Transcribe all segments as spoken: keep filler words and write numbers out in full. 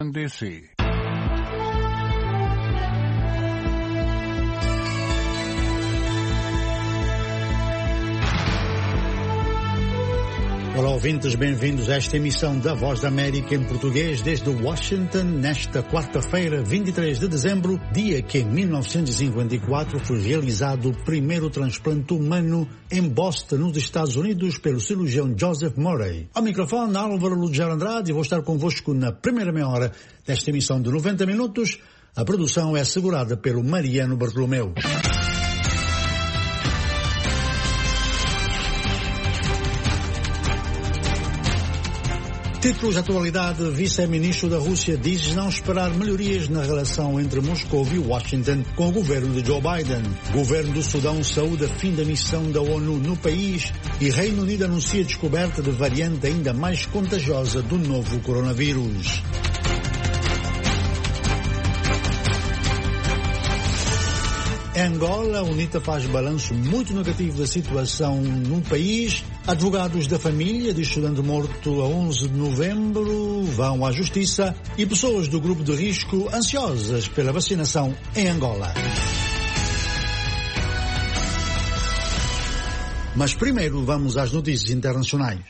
D C. Olá, ouvintes, bem-vindos a esta emissão da Voz da América em português desde Washington, nesta quarta-feira, vinte e três de dezembro, dia que em mil novecentos e cinquenta e quatro foi realizado o primeiro transplante humano em Boston, nos Estados Unidos, pelo cirurgião Joseph Murray. Ao microfone, Álvaro Lugero Andrade, e vou estar convosco na primeira meia hora desta emissão de noventa minutos. A produção é assegurada pelo Mariano Bartolomeu. Títulos de atualidade: vice-ministro da Rússia diz não esperar melhorias na relação entre Moscou e Washington com o governo de Joe Biden. Governo do Sudão saúda fim da missão da ONU no país e Reino Unido anuncia descoberta de variante ainda mais contagiosa do novo coronavírus. Em Angola, a UNITA faz balanço muito negativo da situação no país. Advogados da família de estudante morto a onze de novembro vão à justiça e pessoas do grupo de risco ansiosas pela vacinação em Angola. Mas primeiro vamos às notícias internacionais.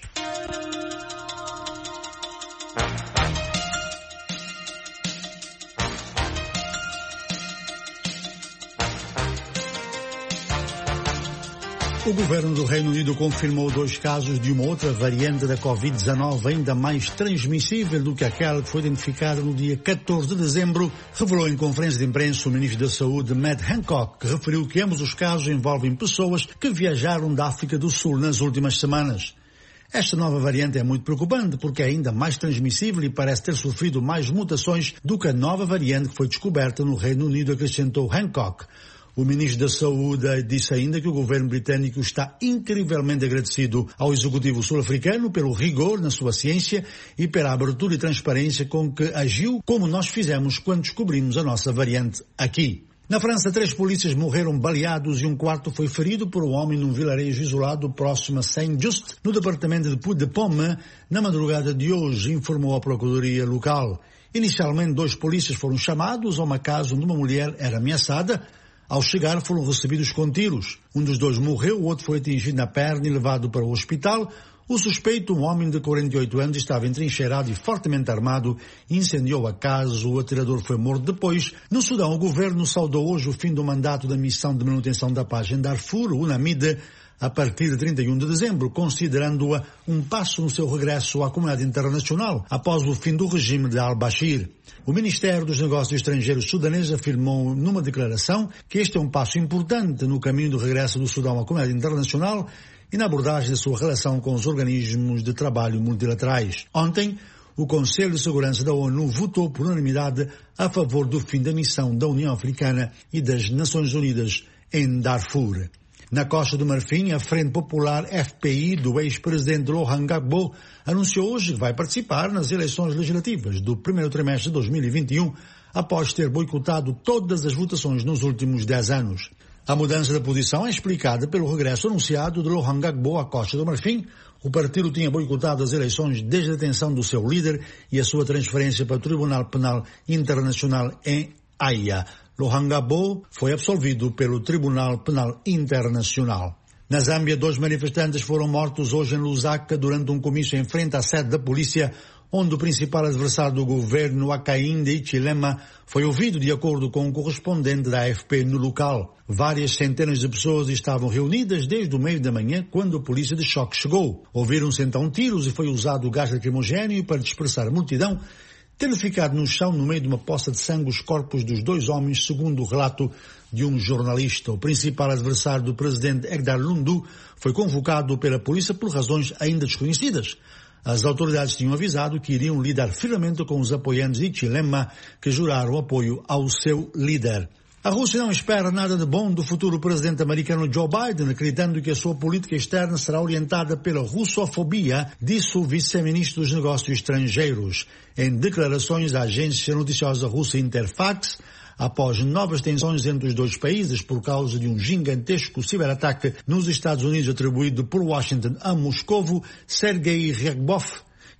O governo do Reino Unido confirmou dois casos de uma outra variante da covid dezenove ainda mais transmissível do que aquela que foi identificada no dia catorze de dezembro, revelou em conferência de imprensa o ministro da Saúde, Matt Hancock, que referiu que ambos os casos envolvem pessoas que viajaram da África do Sul nas últimas semanas. Esta nova variante é muito preocupante porque é ainda mais transmissível e parece ter sofrido mais mutações do que a nova variante que foi descoberta no Reino Unido, acrescentou Hancock. O ministro da Saúde disse ainda que o governo britânico está incrivelmente agradecido ao executivo sul-africano pelo rigor na sua ciência e pela abertura e transparência com que agiu, como nós fizemos quando descobrimos a nossa variante aqui. Na França, três polícias morreram baleados e um quarto foi ferido por um homem num vilarejo isolado próximo a Saint-Just, no departamento de Puy-de-Dôme, na madrugada de hoje, informou a procuradoria local. Inicialmente, dois polícias foram chamados a uma casa onde uma mulher era ameaçada. Ao chegar, foram recebidos com tiros. Um dos dois morreu, o outro foi atingido na perna e levado para o hospital. O suspeito, um homem de quarenta e oito anos, estava entrincheirado e fortemente armado, incendiou a casa. O atirador foi morto depois. No Sudão, o governo saudou hoje o fim do mandato da missão de manutenção da paz em Darfur, UNAMID, a partir de trinta e um de dezembro, considerando-a um passo no seu regresso à comunidade internacional após o fim do regime de al-Bashir. O Ministério dos Negócios Estrangeiros sudanês afirmou numa declaração que este é um passo importante no caminho do regresso do Sudão à comunidade internacional e na abordagem da sua relação com os organismos de trabalho multilaterais. Ontem, o Conselho de Segurança da ONU votou por unanimidade a favor do fim da missão da União Africana e das Nações Unidas em Darfur. Na Costa do Marfim, a Frente Popular F P I do ex-presidente Laurent Gbagbo anunciou hoje que vai participar nas eleições legislativas do primeiro trimestre de dois mil e vinte e um, após ter boicotado todas as votações nos últimos dez anos. A mudança da posição é explicada pelo regresso anunciado de Laurent Gbagbo à Costa do Marfim. O partido tinha boicotado as eleições desde a detenção do seu líder e a sua transferência para o Tribunal Penal Internacional em Haia. Laurent Gbagbo foi absolvido pelo Tribunal Penal Internacional. Na Zâmbia, dois manifestantes foram mortos hoje em Lusaka durante um comício em frente à sede da polícia, onde o principal adversário do governo, Hakainde Hichilema, foi ouvido, de acordo com um correspondente da A F P no local. Várias centenas de pessoas estavam reunidas desde o meio da manhã, quando a polícia de choque chegou. Ouviram-se então tiros e foi usado o gás lacrimogéneo para dispersar a multidão, tendo ficado no chão no meio de uma poça de sangue os corpos dos dois homens, segundo o relato de um jornalista. O principal adversário do presidente Edgar Lundu foi convocado pela polícia por razões ainda desconhecidas. As autoridades tinham avisado que iriam lidar firmemente com os apoiantes de Hichilema, que juraram apoio ao seu líder. A Rússia não espera nada de bom do futuro presidente americano Joe Biden, acreditando que a sua política externa será orientada pela russofobia, disse o vice-ministro dos Negócios Estrangeiros. Em declarações à agência noticiosa russa Interfax, após novas tensões entre os dois países por causa de um gigantesco ciberataque nos Estados Unidos atribuído por Washington a Moscovo, Sergei Ryabkov,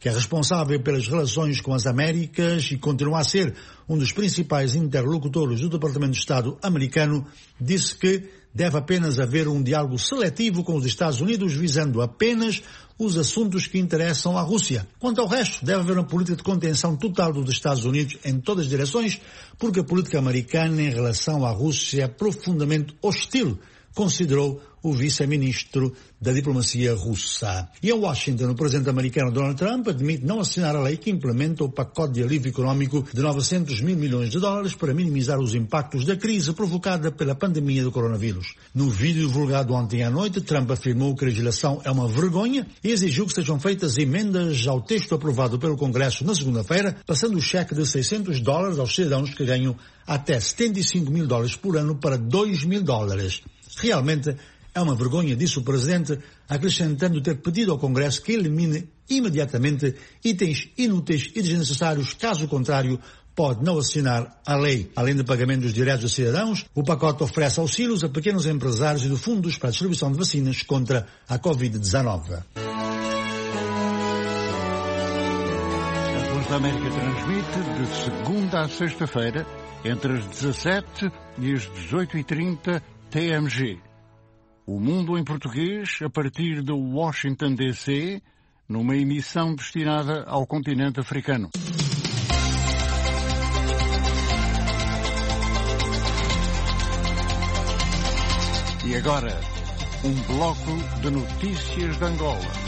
que é responsável pelas relações com as Américas e continua a ser um dos principais interlocutores do Departamento de Estado americano, disse que deve apenas haver um diálogo seletivo com os Estados Unidos, visando apenas os assuntos que interessam à Rússia. Quanto ao resto, deve haver uma política de contenção total dos Estados Unidos em todas as direções, porque a política americana em relação à Rússia é profundamente hostil, considerou o vice-ministro da diplomacia russa. E em Washington, o presidente americano Donald Trump admite não assinar a lei que implementa o pacote de alívio econômico de novecentos mil milhões de dólares para minimizar os impactos da crise provocada pela pandemia do coronavírus. No vídeo divulgado ontem à noite, Trump afirmou que a legislação é uma vergonha e exigiu que sejam feitas emendas ao texto aprovado pelo Congresso na segunda-feira, passando o cheque de seiscentos dólares aos cidadãos que ganham até setenta e cinco mil dólares por ano para dois mil dólares. Realmente é uma vergonha, disse o presidente, acrescentando ter pedido ao Congresso que elimine imediatamente itens inúteis e desnecessários, caso contrário, pode não assinar a lei. Além de pagamentos diretos dos cidadãos, o pacote oferece auxílios a pequenos empresários e de fundos para a distribuição de vacinas contra a covid dezenove. A Voz da América transmite de segunda a sexta-feira, entre as dezassete e as dezoito e trinta T M G. O Mundo em Português, a partir de Washington, D C, numa emissão destinada ao continente africano. E agora, um bloco de notícias de Angola.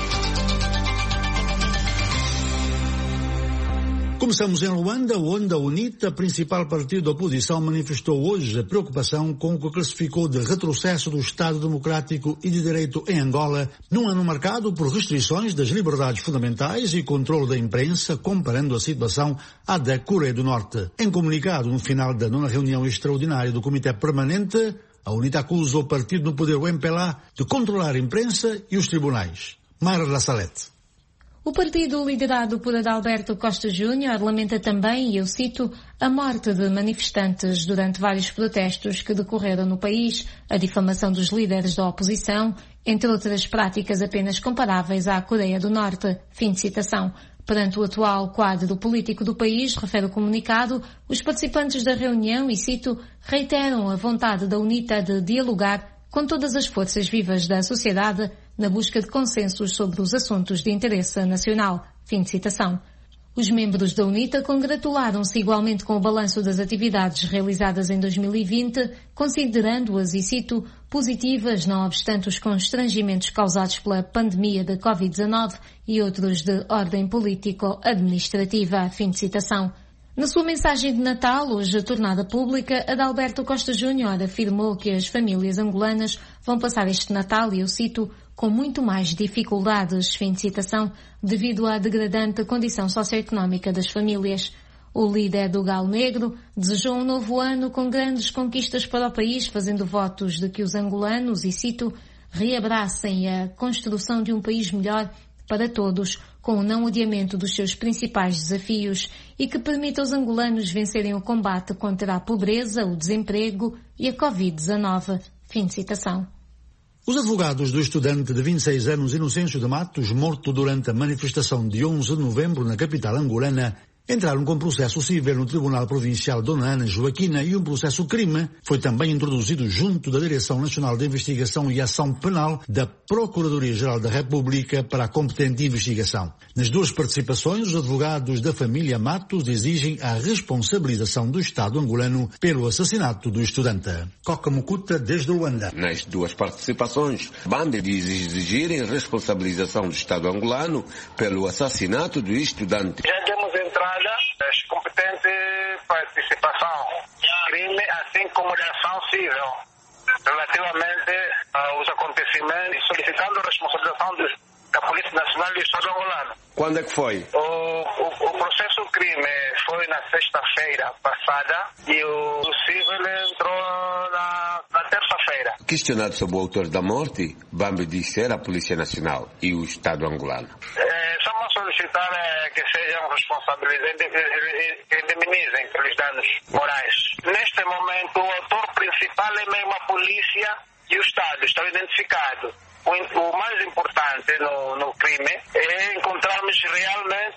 Começamos em Luanda, onde a UNITA, principal partido da oposição, manifestou hoje a preocupação com o que classificou de retrocesso do Estado Democrático e de Direito em Angola, num ano marcado por restrições das liberdades fundamentais e controle da imprensa, comparando a situação à da Coreia do Norte. Em comunicado no final da nona reunião extraordinária do Comitê Permanente, a UNITA acusa o partido no poder, o M P L A, de controlar a imprensa e os tribunais. Mayra La Salette. O partido liderado por Adalberto Costa Júnior lamenta também, e eu cito, a morte de manifestantes durante vários protestos que decorreram no país, a difamação dos líderes da oposição, entre outras práticas apenas comparáveis à Coreia do Norte. Fim de citação. Perante o atual quadro político do país, refere o comunicado, os participantes da reunião, e cito, reiteram a vontade da UNITA de dialogar com todas as forças vivas da sociedade na busca de consensos sobre os assuntos de interesse nacional. Fim de citação. Os membros da UNITA congratularam-se igualmente com o balanço das atividades realizadas em dois mil e vinte, considerando-as, e cito, positivas, não obstante os constrangimentos causados pela pandemia da covid dezenove e outros de ordem político-administrativa. Fim de citação. Na sua mensagem de Natal, hoje tornada pública, Adalberto Costa Júnior afirmou que as famílias angolanas vão passar este Natal, e eu cito, com muito mais dificuldades, fim de citação, devido à degradante condição socioeconómica das famílias. O líder do Galo Negro desejou um novo ano com grandes conquistas para o país, fazendo votos de que os angolanos, e cito, reabracem a construção de um país melhor para todos, com o não odiamento dos seus principais desafios, e que permita aos angolanos vencerem o combate contra a pobreza, o desemprego e a covid dezenove. Fim de citação. Os advogados do estudante de vinte e seis anos Inocêncio de Matos, morto durante a manifestação de onze de novembro na capital angolana, entraram com processo civil no Tribunal Provincial Dona Ana Joaquina, e um processo crime foi também introduzido junto da Direção Nacional de Investigação e Ação Penal da Procuradoria-Geral da República para a competente investigação. Nas duas participações, os advogados da família Matos exigem a responsabilização do Estado angolano pelo assassinato do estudante. Coca Mukuta, desde Luanda. Nas duas participações, Bambi diz exigirem responsabilização do Estado angolano pelo assassinato do estudante. Já temos entrada das competentes participação, crime, assim como de ação civil, relativamente aos acontecimentos, solicitando a responsabilização de, da Polícia Nacional e do Estado angolano. Quando é que foi? O, o, o processo crime foi na sexta-feira passada e o civil entrou na, na terça-feira. Questionado sobre o autor da morte, Bambi diz ser a Polícia Nacional e o Estado angolano. É, estamos a solicitar é, que sejam responsabilizados, que indemnizem pelos danos morais. Neste momento, o autor principal é mesmo a polícia e o Estado, estão identificados. O, o mais importante no, no crime é encontrarmos realmente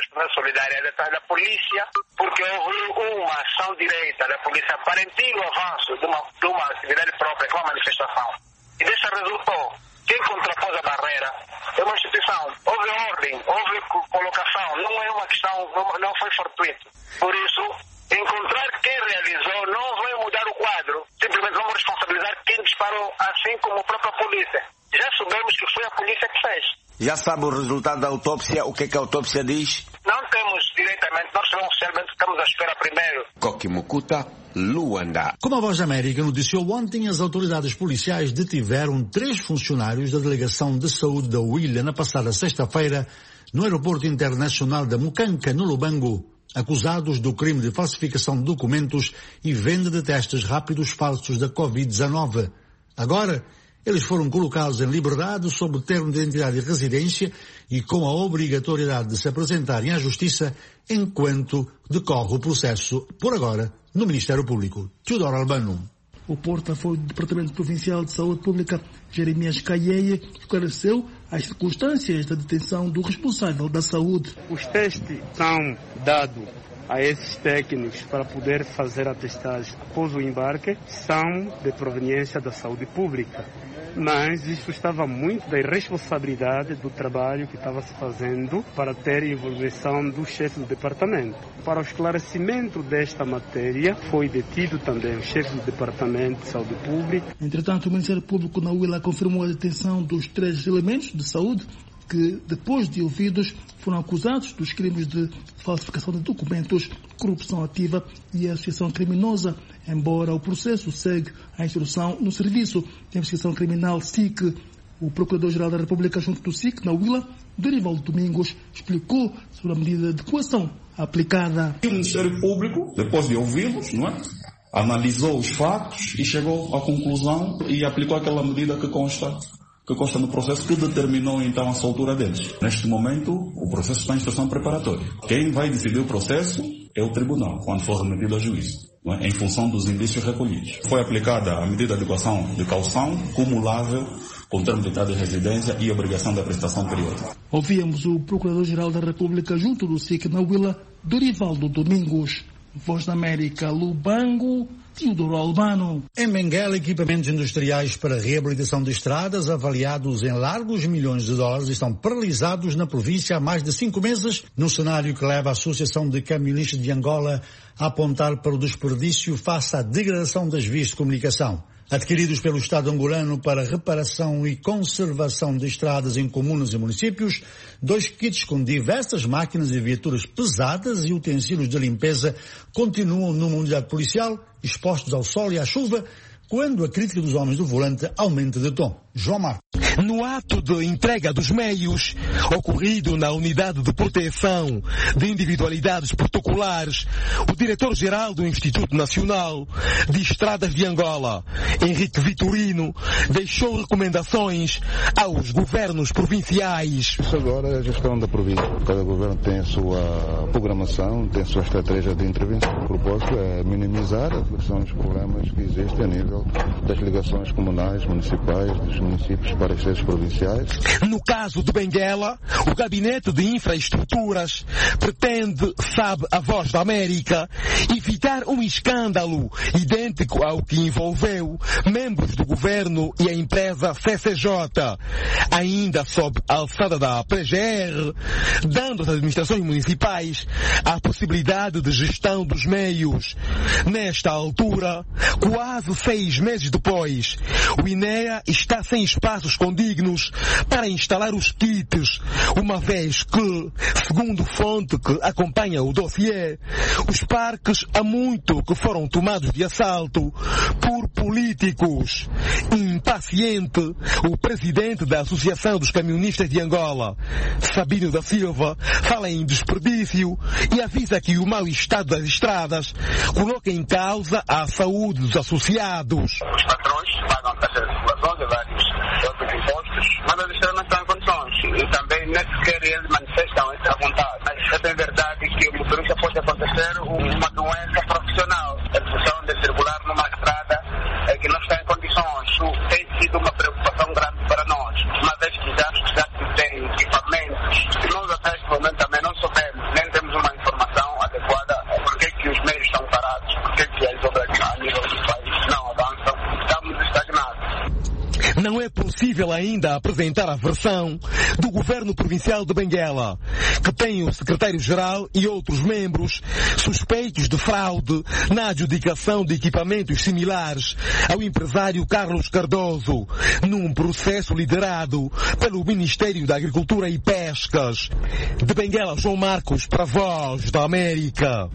a solidariedade da polícia, porque houve uma ação direta da polícia para impedir o avanço de uma, de uma atividade própria, que é uma manifestação. E dessa resultou. Quem contrapôs a barreira é uma instituição. Houve ordem, houve colocação, não é uma questão, não, não foi fortuito. Por isso, encontrar quem realizou não vai mudar o quadro. Simplesmente vamos responsabilizar quem disparou, assim como a própria polícia. Já sabemos que foi a polícia que fez. Já sabe o resultado da autópsia? O que é que a autópsia diz? Não temos diretamente, nós sabemos oficialmente, estamos à espera primeiro. Koki Mukuta, Luanda. Como a Voz da América noticiou ontem, as autoridades policiais detiveram três funcionários da Delegação de Saúde da Huila na passada sexta-feira no Aeroporto Internacional da Mukanka, no Lubango, acusados do crime de falsificação de documentos e venda de testes rápidos falsos da covid dezenove. Agora, eles foram colocados em liberdade sob o termo de identidade e residência e com a obrigatoriedade de se apresentarem à Justiça enquanto decorre o processo, por agora, no Ministério Público. Teodoro Albano. O porta-voz do Departamento Provincial de Saúde Pública, Jeremias Caieia, esclareceu as circunstâncias da detenção do responsável da saúde. Os testes são dados a esses técnicos para poder fazer a testagem após o embarque são de proveniência da saúde pública. Mas isso estava muito da irresponsabilidade do trabalho que estava se fazendo para ter envolvimento do chefe do departamento. Para o esclarecimento desta matéria, foi detido também o chefe do departamento de saúde pública. Entretanto, o Ministério Público na Huila confirmou a detenção dos três elementos de saúde que, depois de ouvidos, foram acusados dos crimes de falsificação de documentos, corrupção ativa e associação criminosa, embora o processo segue a instrução no Serviço de Investigação Criminal S I C. O Procurador-Geral da República junto do S I C na Huila, Dorivaldo Domingos, explicou sobre a medida de coação aplicada. O Ministério Público, depois de ouvi-los, não é? Analisou os fatos e chegou à conclusão e aplicou aquela medida que consta que consta no processo que determinou então a soltura deles. Neste momento, o processo está em instrução preparatória. Quem vai decidir o processo é o tribunal, quando for remetido ao juízo, não é? Em função dos indícios recolhidos. Foi aplicada a medida de equação de caução cumulável com termo de idade de residência e obrigação da prestação periódica. Ouvíamos o Procurador-Geral da República junto do S I C na Huila, Dorivaldo Domingos. Voz da América, Lubango, Teodoro Albano. Em Benguela, equipamentos industriais para reabilitação de estradas avaliados em largos milhões de dólares estão paralisados na província há mais de cinco meses, num cenário que leva a Associação de Camionistas de Angola a apontar para o desperdício face à degradação das vias de comunicação. Adquiridos pelo Estado angolano para reparação e conservação de estradas em comunas e municípios, dois kits com diversas máquinas e viaturas pesadas e utensílios de limpeza continuam numa unidade policial, expostos ao sol e à chuva, quando a crítica dos homens do volante aumenta de tom. João Marcos. No ato de entrega dos meios, ocorrido na Unidade de Proteção de Individualidades Protocolares, o diretor-geral do Instituto Nacional de Estradas de Angola, Henrique Vitorino, deixou recomendações aos governos provinciais. Isso agora é a gestão da província. Cada governo tem a sua programação, tem a sua estratégia de intervenção. O propósito é minimizar os problemas que existem a nível das ligações comunais, municipais, dos municípios para as sedes provinciais. No caso de Benguela, o Gabinete de Infraestruturas pretende, sabe a Voz da América, evitar um escândalo idêntico ao que envolveu membros do governo e a empresa C C J, ainda sob a alçada da P G R, dando às administrações municipais a possibilidade de gestão dos meios. Nesta altura, quase seis meses depois, o INEA está sem espaços condignos para instalar os kits, uma vez que, segundo fonte que acompanha o dossiê, os parques há muito que foram tomados de assalto por políticos. Impaciente, o presidente da Associação dos Camionistas de Angola, Sabino da Silva, fala em desperdício e avisa que o mau estado das estradas coloca em causa a saúde dos associados. Os patrões pagam taxa de circulação de vários outros impostos, mas as estradas não estão em condições. E também nem sequer eles manifestam essa vontade. Mas é bem verdade que o motorista pode acontecer uma doença profissional. A função de circular numa estrada é que não está em condições. Isso tem sido uma preocupação grande para nós. Uma vez que já, já se tem equipamentos, que nós até este momento também não soubemos nem não é possível ainda apresentar a versão do governo provincial de Benguela, que tem o secretário-geral e outros membros suspeitos de fraude na adjudicação de equipamentos similares ao empresário Carlos Cardoso, num processo liderado pelo Ministério da Agricultura e Pescas. De Benguela, João Marcos, para a Voz da América.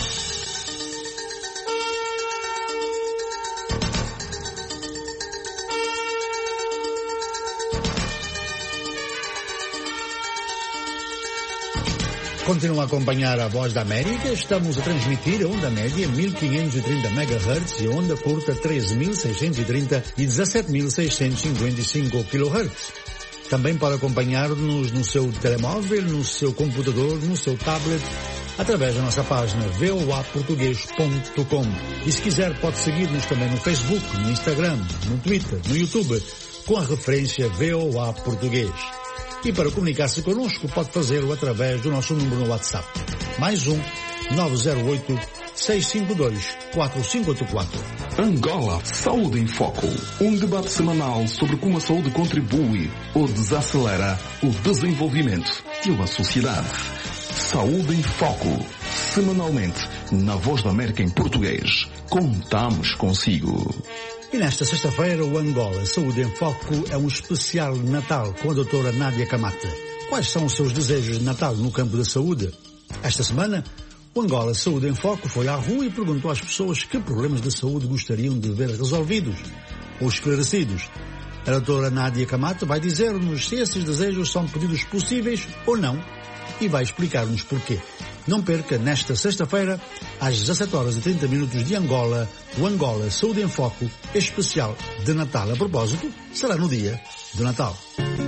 Continua a acompanhar a Voz da América. Estamos a transmitir a onda média mil quinhentos e trinta megahertz e a onda curta treze mil seiscentos e trinta e dezassete mil seiscentos e cinquenta e cinco kilohertz. Também pode acompanhar-nos no seu telemóvel, no seu computador, no seu tablet, através da nossa página v o a português ponto com. E se quiser pode seguir-nos também no Facebook, no Instagram, no Twitter, no YouTube, com a referência V O A Português. E para comunicar-se connosco pode fazê-lo através do nosso número no WhatsApp. Mais um, nove zero oito, seis cinco dois, quatro cinco oito quatro. Angola, Saúde em Foco. Um debate semanal sobre como a saúde contribui ou desacelera o desenvolvimento de uma sociedade. Saúde em Foco. Semanalmente, na Voz da América em português. Contamos consigo. E nesta sexta-feira, o Angola Saúde em Foco é um especial Natal com a doutora Nádia Camata. Quais são os seus desejos de Natal no campo da saúde? Esta semana, o Angola Saúde em Foco foi à rua e perguntou às pessoas que problemas de saúde gostariam de ver resolvidos ou esclarecidos. A doutora Nádia Camata vai dizer-nos se esses desejos são pedidos possíveis ou não e vai explicar-nos porquê. Não perca, nesta sexta-feira, às dezassete horas e trinta minutos de Angola, o Angola Saúde em Foco, especial de Natal. A propósito, será no dia do Natal.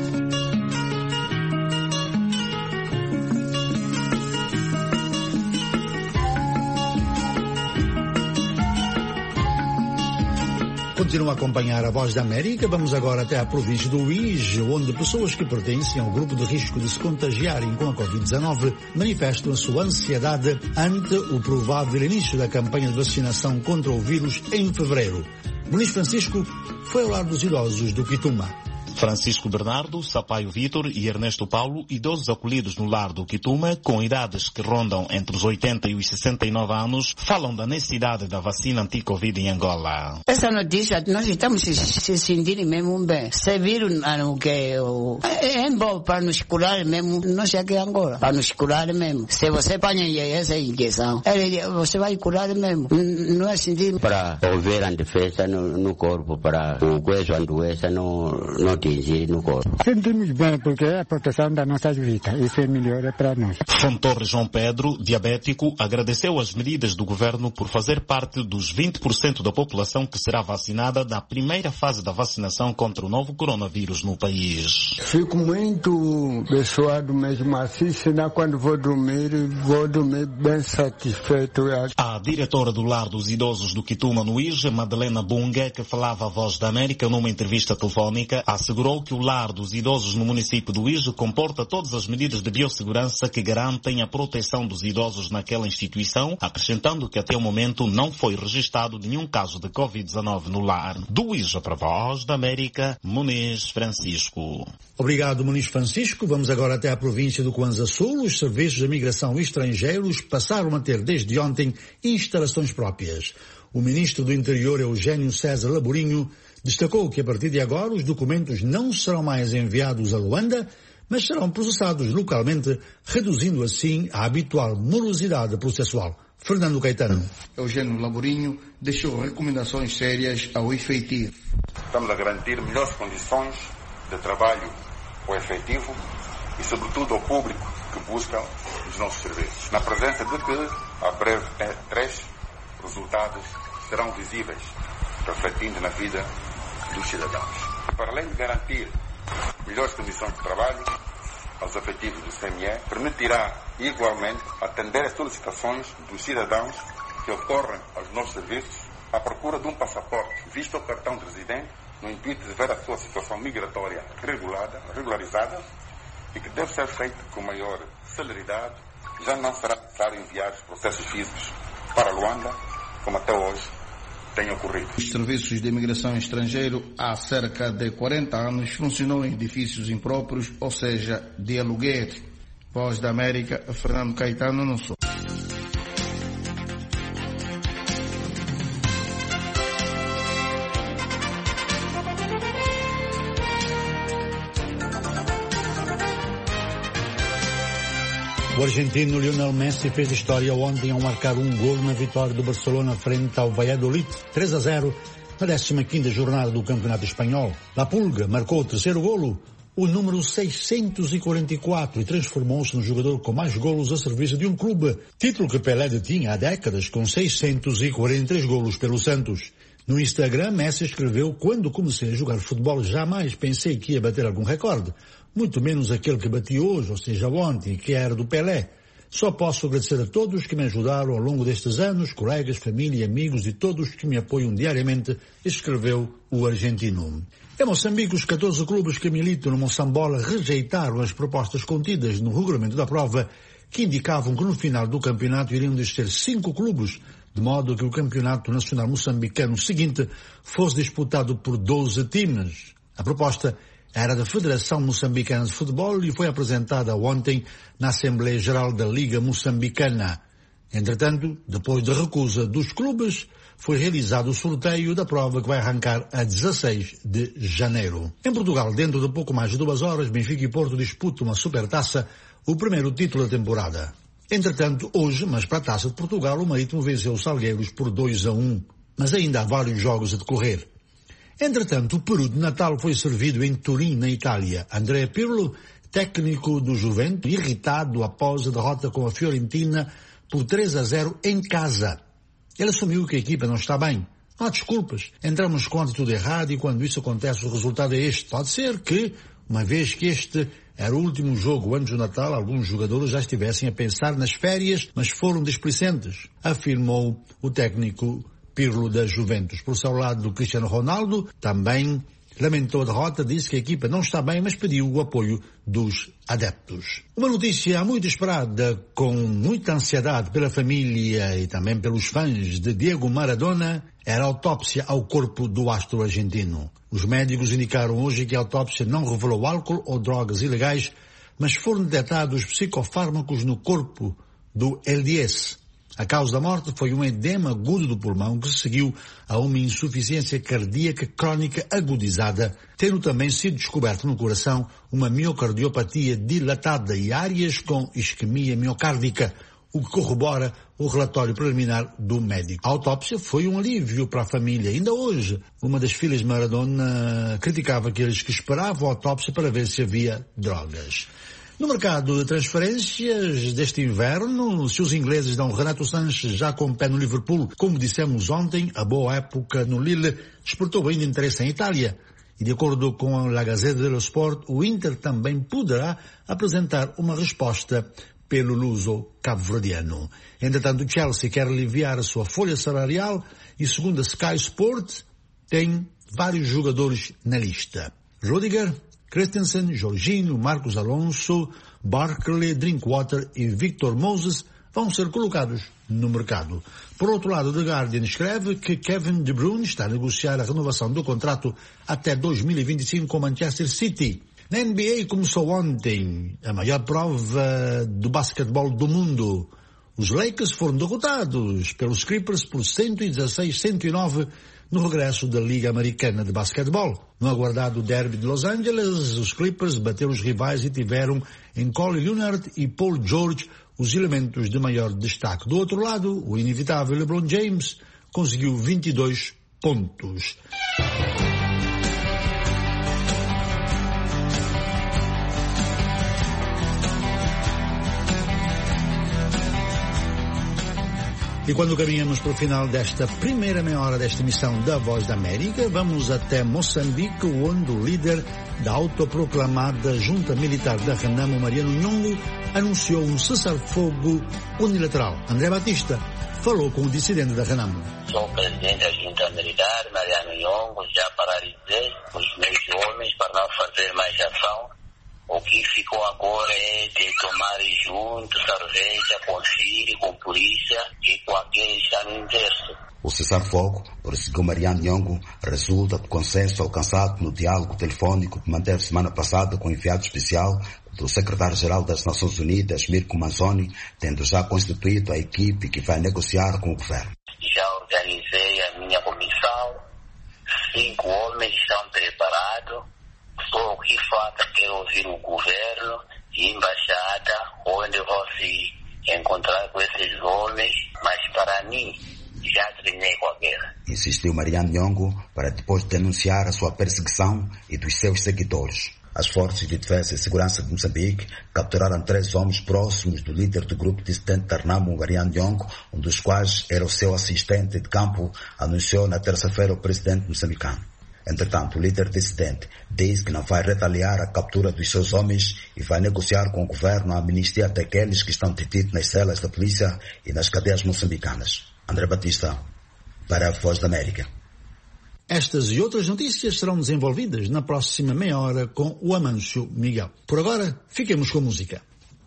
Continua a acompanhar a Voz da América. Vamos agora até a província do Uíge, onde pessoas que pertencem ao grupo de risco de se contagiarem com a covid dezenove manifestam a sua ansiedade ante o provável início da campanha de vacinação contra o vírus em fevereiro. Muniz Francisco foi ao lar dos idosos do Quituma. Francisco Bernardo, Sapaio Vítor e Ernesto Paulo, idosos acolhidos no lar do Quituma, com idades que rondam entre os oitenta e os sessenta e nove anos, falam da necessidade da vacina anti-Covid em Angola. Essa notícia, nós estamos se, se sentindo mesmo bem. Você viram o que é, é bom para nos curar mesmo, nós aqui em Angola, para nos curar mesmo. Se você apanha essa injeção, você vai curar mesmo. Não é sentir... Para houver a defesa no, no corpo, para o coisa, a doença não, não te no corpo. Sentimos bem porque é a proteção das nossas vidas. Isso é melhor para nós. Fontorre João Pedro, diabético, agradeceu as medidas do governo por fazer parte dos vinte por cento da população que será vacinada na primeira fase da vacinação contra o novo coronavírus no país. Fico muito abençoado mesmo assim, senão quando vou dormir, vou dormir bem satisfeito. A diretora do Lar dos Idosos do Quituma no Uíge, Madalena Bunga, que falava à Voz da América numa entrevista telefónica, assegurou que o lar dos idosos no município do Uíge comporta todas as medidas de biossegurança que garantem a proteção dos idosos naquela instituição, acrescentando que até o momento não foi registado nenhum caso de covid dezenove no lar. Do Uíge para a Voz da América, Muniz Francisco. Obrigado, Muniz Francisco. Vamos agora até a província do Kwanza Sul. Os serviços de imigração e estrangeiros passaram a ter desde ontem instalações próprias. O ministro do Interior, Eugênio César Laborinho, destacou que a partir de agora os documentos não serão mais enviados a Luanda, mas serão processados localmente, reduzindo assim a habitual morosidade processual. Fernando Caetano. Eugênio Laborinho deixou recomendações sérias ao efetivo. Estamos a garantir melhores condições de trabalho ao efetivo e, sobretudo, ao público que busca os nossos serviços. Na presença de que, a breve três resultados serão visíveis, refletindo na vida dos cidadãos. Para além de garantir melhores condições de trabalho aos efetivos do C M E, permitirá igualmente atender as solicitações dos cidadãos que ocorrem aos nossos serviços à procura de um passaporte, visto ao cartão de residente, no intuito de ver a sua situação migratória regulada, regularizada e que deve ser feito com maior celeridade. Já não será necessário enviar os processos físicos para Luanda, como até hoje tem ocorrido. Os serviços de imigração estrangeiro há cerca de quarenta anos funcionou em edifícios impróprios, ou seja, de aluguer. Voz da América, Fernando Caetano, no Sul. O argentino Lionel Messi fez história ontem ao marcar um golo na vitória do Barcelona frente ao Valladolid, três a zero, na décima quinta jornada do Campeonato Espanhol. La Pulga marcou o terceiro golo, o número seiscentos e quarenta e quatro, e transformou-se no jogador com mais golos a serviço de um clube, título que Pelé detinha há décadas, com seiscentos e quarenta e três golos pelo Santos. No Instagram, Messi escreveu: "Quando comecei a jogar futebol, jamais pensei que ia bater algum recorde, muito menos aquele que bati hoje, ou seja, ontem, que era do Pelé. Só posso agradecer a todos que me ajudaram ao longo destes anos, colegas, família, amigos e todos que me apoiam diariamente", escreveu o argentino. Em Moçambique, os catorze clubes que militam no Moçambola rejeitaram as propostas contidas no regulamento da prova, que indicavam que no final do campeonato iriam descer cinco clubes, de modo que o campeonato nacional moçambicano seguinte fosse disputado por doze times. A proposta era da Federação Moçambicana de Futebol e foi apresentada ontem na Assembleia Geral da Liga Moçambicana. Entretanto, depois da recusa dos clubes, foi realizado o sorteio da prova que vai arrancar a dezasseis de janeiro. Em Portugal, dentro de pouco mais de duas horas, Benfica e Porto disputam uma supertaça, o primeiro título da temporada. Entretanto, hoje, mas para a Taça de Portugal, o Marítimo venceu os Salgueiros por dois a um, mas ainda há vários jogos a decorrer. Entretanto, o Peru de Natal foi servido em Turim, na Itália. Andrea Pirlo, técnico do Juventus, irritado após a derrota com a Fiorentina por três a zero em casa. Ele assumiu que a equipa não está bem. Não há desculpas. Entramos com tudo errado e quando isso acontece o resultado é este. Pode ser que, uma vez que este era o último jogo antes do Natal, alguns jogadores já estivessem a pensar nas férias, mas foram displicentes, afirmou o técnico Pirlo da Juventus. Por seu lado, Cristiano Ronaldo também lamentou a derrota, disse que a equipa não está bem, mas pediu o apoio dos adeptos. Uma notícia muito esperada, com muita ansiedade pela família e também pelos fãs de Diego Maradona, era a autópsia ao corpo do astro argentino. Os médicos indicaram hoje que a autópsia não revelou álcool ou drogas ilegais, mas foram detectados psicofármacos no corpo do El Diez. A causa da morte foi um edema agudo do pulmão que se seguiu a uma insuficiência cardíaca crónica agudizada, tendo também sido descoberto no coração uma miocardiopatia dilatada e áreas com isquemia miocárdica, o que corrobora o relatório preliminar do médico. A autópsia foi um alívio para a família. Ainda hoje, uma das filhas de Maradona criticava aqueles que esperavam a autópsia para ver se havia drogas. No mercado de transferências deste inverno, se os ingleses dão Renato Sanches já com o pé no Liverpool, como dissemos ontem, a boa época no Lille despertou ainda interesse em Itália. E de acordo com a La Gazzetta dello Sport, o Inter também poderá apresentar uma resposta pelo luso cabo-verdiano. Entretanto, o Chelsea quer aliviar a sua folha salarial e, segundo a Sky Sport, tem vários jogadores na lista. Rudiger, Christensen, Jorginho, Marcos Alonso, Barkley, Drinkwater e Victor Moses vão ser colocados no mercado. Por outro lado, The Guardian escreve que Kevin De Bruyne está a negociar a renovação do contrato até dois mil e vinte e cinco com Manchester City. Na N B A começou ontem a maior prova do basquetebol do mundo. Os Lakers foram derrotados pelos Clippers por cento e dezasseis a cento e nove no regresso da Liga Americana de Basquetebol. No aguardado derby de Los Angeles, os Clippers bateram os rivais e tiveram em Kawhi Leonard e Paul George os elementos de maior destaque. Do outro lado, o inevitável LeBron James conseguiu vinte e dois pontos. E quando caminhamos para o final desta primeira meia hora desta emissão da Voz da América, vamos até Moçambique, onde o líder da autoproclamada Junta Militar da Renamo, Mariano Nhongo, anunciou um cessar-fogo unilateral. André Batista falou com o dissidente da Renamo. Sou o presidente da Junta Militar, Mariano Nhongo, já paralisei os meus homens para não fazer mais ação. O que ficou agora é de tomar junto, cerveja, com filho, com polícia e com aqueles que estão no exército. O cessar-fogo, prosseguiu Mariano Nhongo, resulta do consenso alcançado no diálogo telefônico que manteve semana passada com o enviado especial do secretário-geral das Nações Unidas, Mirko Manzoni, tendo já constituído a equipe que vai negociar com o governo. Já organizei a minha comissão, cinco homens estão preparados, só o que falta é ouvir o governo e embaixada, onde vou se encontrar com esses homens, mas para mim, já treinei com a guerra. Insistiu Mariano Nhongo para depois denunciar a sua perseguição e dos seus seguidores. As forças de defesa e segurança de Moçambique capturaram três homens próximos do líder do grupo dissidente Tarnamo, Mariano Nhongo, um dos quais era o seu assistente de campo, anunciou na terça-feira o presidente moçambicano. Entretanto, o líder dissidente diz que não vai retaliar a captura dos seus homens e vai negociar com o governo a amnistia daqueles que estão detidos nas celas da polícia e nas cadeias moçambicanas. André Batista, para a Voz da América. Estas e outras notícias serão desenvolvidas na próxima meia hora com o Amâncio Miguel. Por agora, fiquemos com música.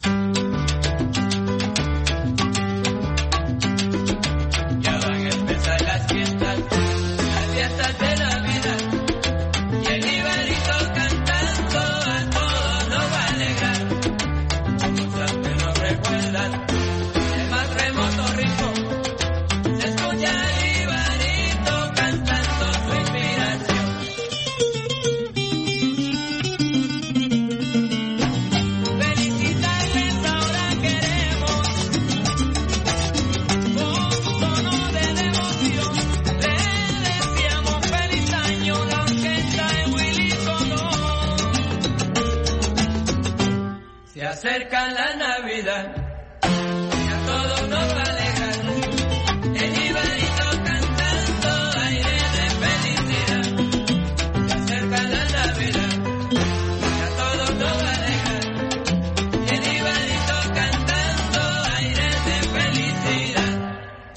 Acerca la Navidad y a todos nos va a alegrar. El Ibarito cantando aire de felicidad. Se acerca la Navidad y a todos nos va a alegrar. El Ibarito cantando aire de felicidad.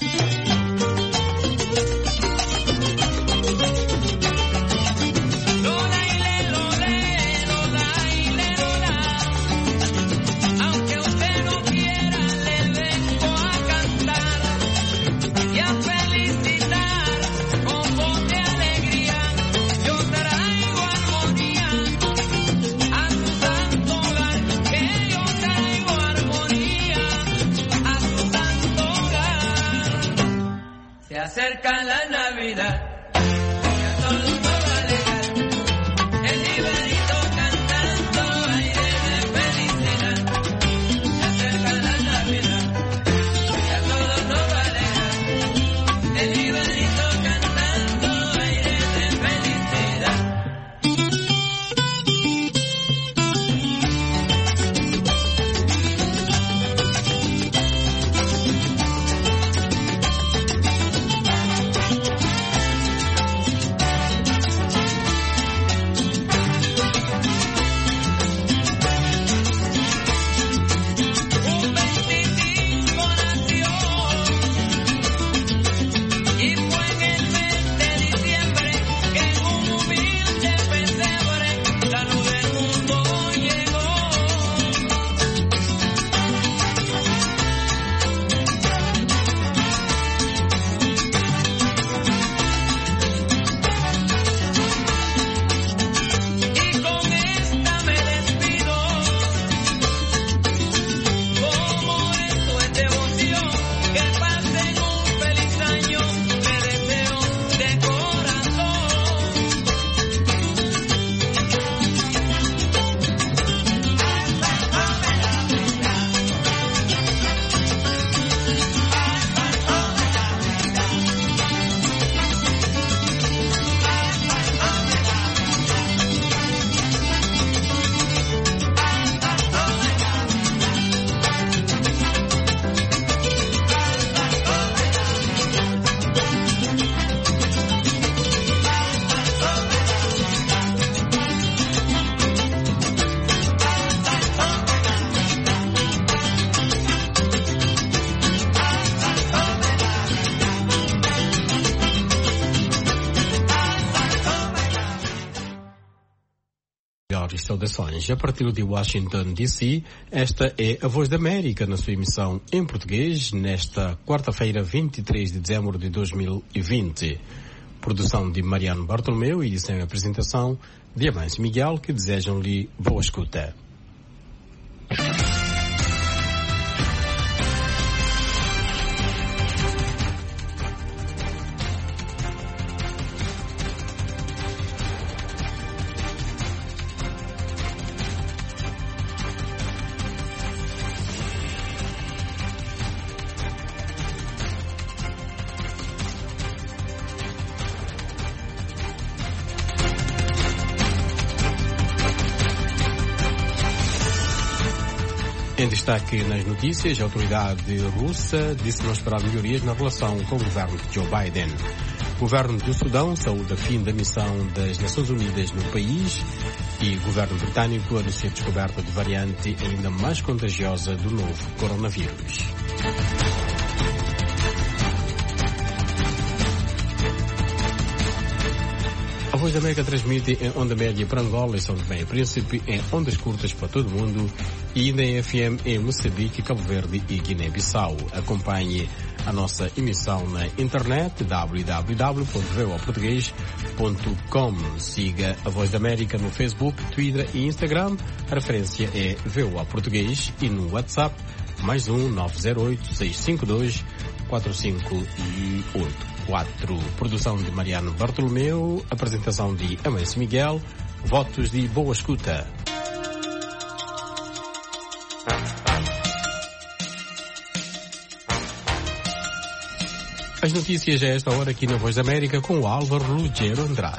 Lola y le, lole, lola y le, lola. Aunque usted no quiera, le vengo a cantar y a felicitar con voz de alegría. Yo traigo armonía a su santo hogar, que yo traigo armonía a su santo hogar. Se acerca la Navidad. melhores saudações. A partir de Washington, D C, esta é a Voz da América na sua emissão em português nesta quarta-feira, vinte e três de dezembro de dois mil e vinte. Produção de Mariano Bartolomeu e edição e apresentação de Amâncio Miguel, que desejam-lhe boa escuta. Em destaque nas notícias, a autoridade russa disse não esperar melhorias na relação com o governo de Joe Biden. O governo do Sudão saúda fim da missão das Nações Unidas no país e o governo britânico anuncia a descoberta de variante ainda mais contagiosa do novo coronavírus. A Voz da América transmite em onda média para Angola e São Tomé e Príncipe, em ondas curtas para todo o mundo e ainda em F M em Moçambique, Cabo Verde e Guiné-Bissau. Acompanhe a nossa emissão na internet w w w ponto voa português ponto com. Siga a Voz da América no Facebook, Twitter e Instagram. A referência é Voa Português e no WhatsApp mais um nove zero oito seis cinco dois quatro cinco oito quatro. Produção de Mariano Bartolomeu, apresentação de Amâncio Miguel, votos de boa escuta. As notícias a esta hora aqui na Voz da América com o Álvaro Ruggiero Andrade.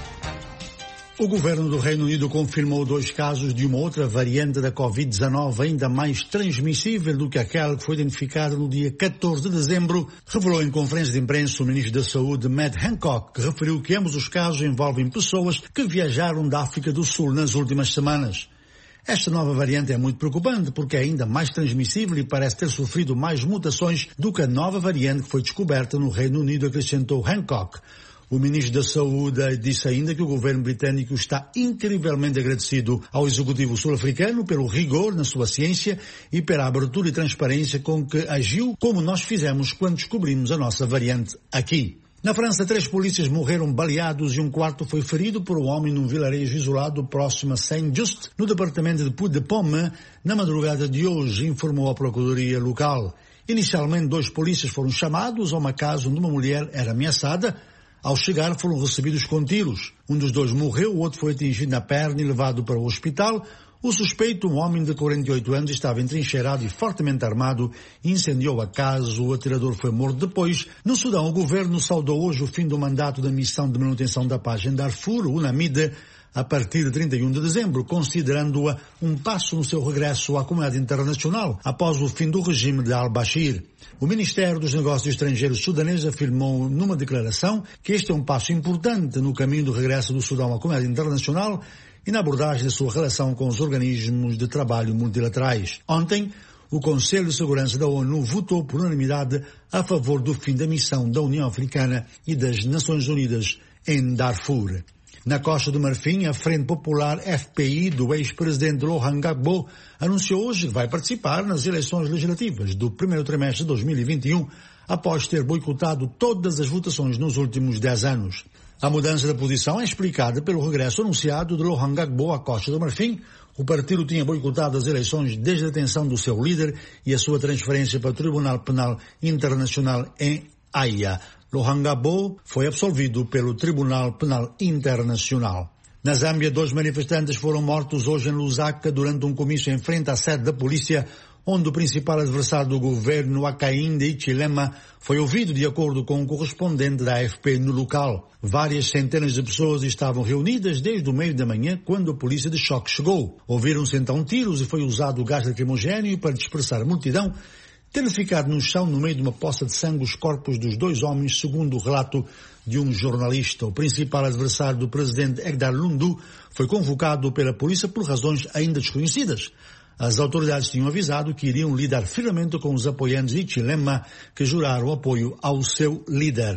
O governo do Reino Unido confirmou dois casos de uma outra variante da covid dezenove ainda mais transmissível do que aquela que foi identificada no dia catorze de dezembro, revelou em conferência de imprensa o ministro da Saúde, Matt Hancock, que referiu que ambos os casos envolvem pessoas que viajaram da África do Sul nas últimas semanas. Esta nova variante é muito preocupante porque é ainda mais transmissível e parece ter sofrido mais mutações do que a nova variante que foi descoberta no Reino Unido, acrescentou Hancock. O ministro da Saúde disse ainda que o governo britânico está incrivelmente agradecido ao executivo sul-africano pelo rigor na sua ciência e pela abertura e transparência com que agiu, como nós fizemos quando descobrimos a nossa variante aqui. Na França, três polícias morreram baleados e um quarto foi ferido por um homem num vilarejo isolado próximo a Saint-Just, no departamento de Puy-de-Dôme, na madrugada de hoje, informou a procuradoria local. Inicialmente, dois polícias foram chamados a uma casa onde uma mulher era ameaçada. Ao chegar, foram recebidos com tiros. Um dos dois morreu, o outro foi atingido na perna e levado para o hospital. O suspeito, um homem de quarenta e oito anos, estava entrincheirado e fortemente armado e incendiou a casa. O atirador foi morto depois. No Sudão, o governo saudou hoje o fim do mandato da missão de manutenção da paz em Darfur, o UNAMID, a partir de trinta e um de dezembro, considerando-a um passo no seu regresso à comunidade internacional após o fim do regime de al-Bashir. O Ministério dos Negócios Estrangeiros sudanês afirmou numa declaração que este é um passo importante no caminho do regresso do Sudão à comunidade internacional e na abordagem da sua relação com os organismos de trabalho multilaterais. Ontem, o Conselho de Segurança da ONU votou por unanimidade a favor do fim da missão da União Africana e das Nações Unidas em Darfur. Na Costa do Marfim, a Frente Popular F P I do ex-presidente Laurent Gbagbo anunciou hoje que vai participar nas eleições legislativas do primeiro trimestre de dois mil e vinte e um, após ter boicotado todas as votações nos últimos dez anos. A mudança da posição é explicada pelo regresso anunciado de Laurent Gbagbo à Costa do Marfim. O partido tinha boicotado as eleições desde a detenção do seu líder e a sua transferência para o Tribunal Penal Internacional em Haia. Laurent Gbagbo foi absolvido pelo Tribunal Penal Internacional. Na Zâmbia, dois manifestantes foram mortos hoje em Lusaka durante um comício em frente à sede da polícia, onde o principal adversário do governo, Hakainde Hichilema, foi ouvido de acordo com um correspondente da A F P no local. Várias centenas de pessoas estavam reunidas desde o meio da manhã quando a polícia de choque chegou. Ouviram-se então tiros e foi usado gás lacrimogéneo para dispersar a multidão, tendo ficado no chão no meio de uma poça de sangue os corpos dos dois homens, segundo o relato de um jornalista. O principal adversário do presidente Egdal Lundu foi convocado pela polícia por razões ainda desconhecidas. As autoridades tinham avisado que iriam lidar firmemente com os apoiantes de Hichilema, que juraram apoio ao seu líder.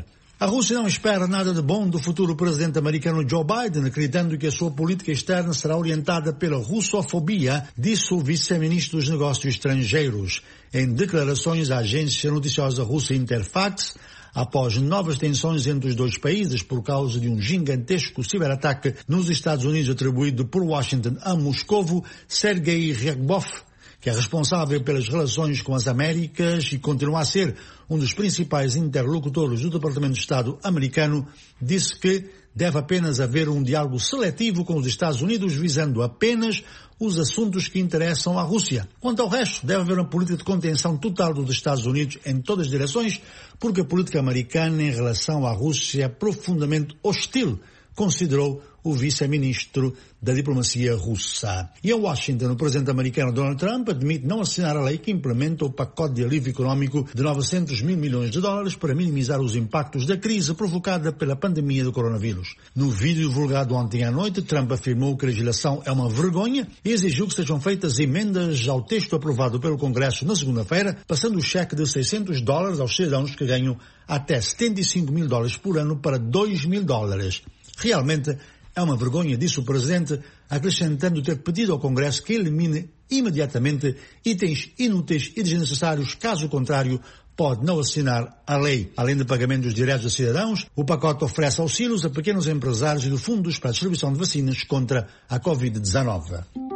A Rússia não espera nada de bom do futuro presidente americano Joe Biden, acreditando que a sua política externa será orientada pela russofobia, disse o vice-ministro dos Negócios Estrangeiros. Em declarações à agência noticiosa russa Interfax, após novas tensões entre os dois países por causa de um gigantesco ciberataque nos Estados Unidos atribuído por Washington a Moscovo, Sergei Ryabkov, que é responsável pelas relações com as Américas e continua a ser um dos principais interlocutores do Departamento de Estado americano, disse que deve apenas haver um diálogo seletivo com os Estados Unidos, visando apenas os assuntos que interessam à Rússia. Quanto ao resto, deve haver uma política de contenção total dos Estados Unidos em todas as direções, porque a política americana em relação à Rússia é profundamente hostil, considerou o vice-ministro da diplomacia russa. E em Washington, o presidente americano Donald Trump admite não assinar a lei que implementa o pacote de alívio econômico de novecentos mil milhões de dólares para minimizar os impactos da crise provocada pela pandemia do coronavírus. No vídeo divulgado ontem à noite, Trump afirmou que a legislação é uma vergonha e exigiu que sejam feitas emendas ao texto aprovado pelo Congresso na segunda-feira, passando o cheque de seiscentos dólares aos cidadãos que ganham até setenta e cinco mil dólares por ano para dois mil dólares. Realmente é uma vergonha, disse o presidente, acrescentando ter pedido ao Congresso que elimine imediatamente itens inúteis e desnecessários, caso contrário, pode não assinar a lei. Além de pagamentos diretos a cidadãos, o pacote oferece auxílios a pequenos empresários e de fundos para a distribuição de vacinas contra a covid dezenove.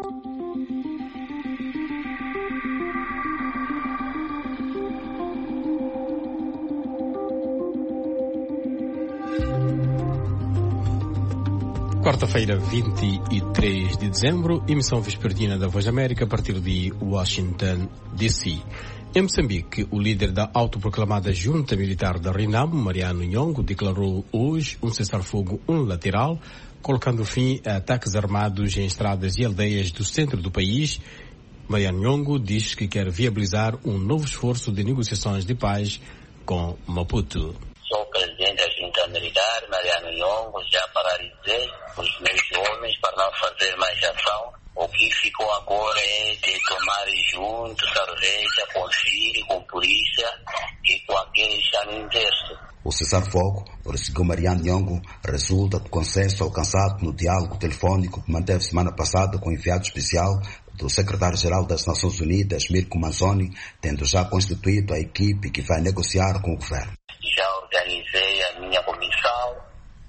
Quarta-feira, vinte e três de dezembro, emissão vespertina da Voz da América a partir de Washington, D C. Em Moçambique, o líder da autoproclamada Junta Militar da Renamo, Mariano Nhongo, declarou hoje um cessar-fogo unilateral, colocando fim a ataques armados em estradas e aldeias do centro do país. Mariano Nhongo diz que quer viabilizar um novo esforço de negociações de paz com Maputo. Sou o presidente da Junta Militar, Mariano Nhongo, já paralisei os meus homens para não fazer mais ação. O que ficou agora é de tomar junto, cerveja, com filho, com polícia e com aqueles que estão no exército. O cessar-fogo, prosseguiu Mariano Nhongo, resulta do consenso alcançado no diálogo telefônico que manteve semana passada com o enviado especial do secretário-geral das Nações Unidas, Mirko Manzoni, tendo já constituído a equipe que vai negociar com o governo. Já organizei a minha comissão,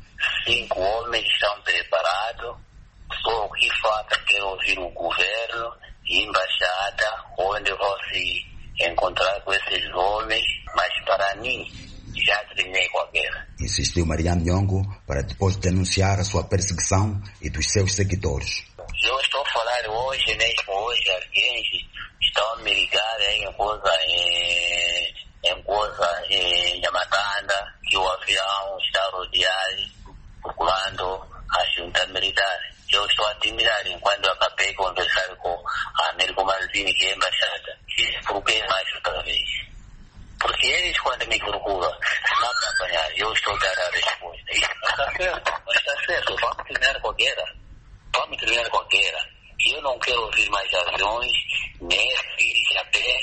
cinco homens estão preparados, só o que falta é ouvir o governo e a embaixada, onde vou se encontrar com esses homens, mas para mim, já terminei com a guerra. Insistiu Mariano Nhongo para depois denunciar a sua perseguição e dos seus seguidores. Eu estou falando hoje, mesmo hoje, alguém estão a me ligar em coisa em, em coisa em Yamatanda, que o avião está rodeado, procurando a junta militar. Eu estou a admirar enquanto acabei de conversar com a Américo Malvini, que é embaixada. E procurei mais outra vez. Porque eles, quando me procuram, não me apanhar, eu estou a dar a resposta. Isso não está certo, não está certo. Vamos terminar com a guerra. Vamos terminar com a guerra. Eu não quero ouvir mais aviões, nem filhos a pé,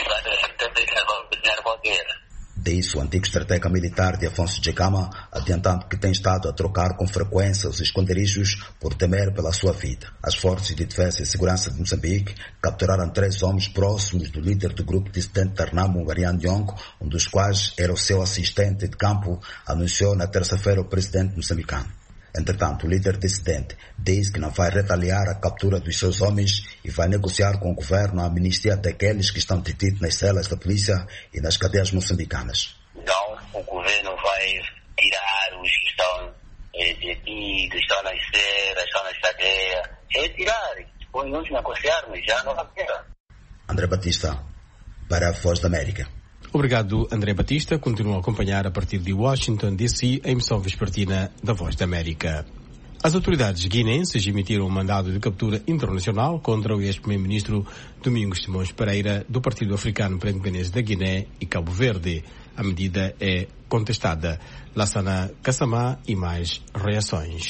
vamos terminar com a guerra. Disse o antigo estratega militar de Afonso Djegama, adiantando que tem estado a trocar com frequência os esconderijos por temer pela sua vida. As forças de defesa e segurança de Moçambique capturaram três homens próximos do líder do grupo dissidente da Renamo, Mariano Nhongo, um dos quais era o seu assistente de campo, anunciou na terça-feira o presidente moçambicano. Entretanto, o líder dissidente diz que não vai retaliar a captura dos seus homens e vai negociar com o governo a amnistia daqueles que estão detidos nas celas da polícia e nas cadeias moçambicanas. Não, o governo vai tirar os que estão eh, detidos, estão nas celas, estão nas cadeias. Retirar, depois nós negociarmos, já não vai ter. André Batista, para a Voz da América. Obrigado, André Batista. Continua a acompanhar a partir de Washington, D C, a emissão vespertina da Voz da América. As autoridades guineenses emitiram um mandado de captura internacional contra o ex-primeiro-ministro Domingos Simões Pereira, do Partido Africano para a Independência da Guiné e Cabo Verde. A medida é contestada. Lassana Kassamá e mais reações.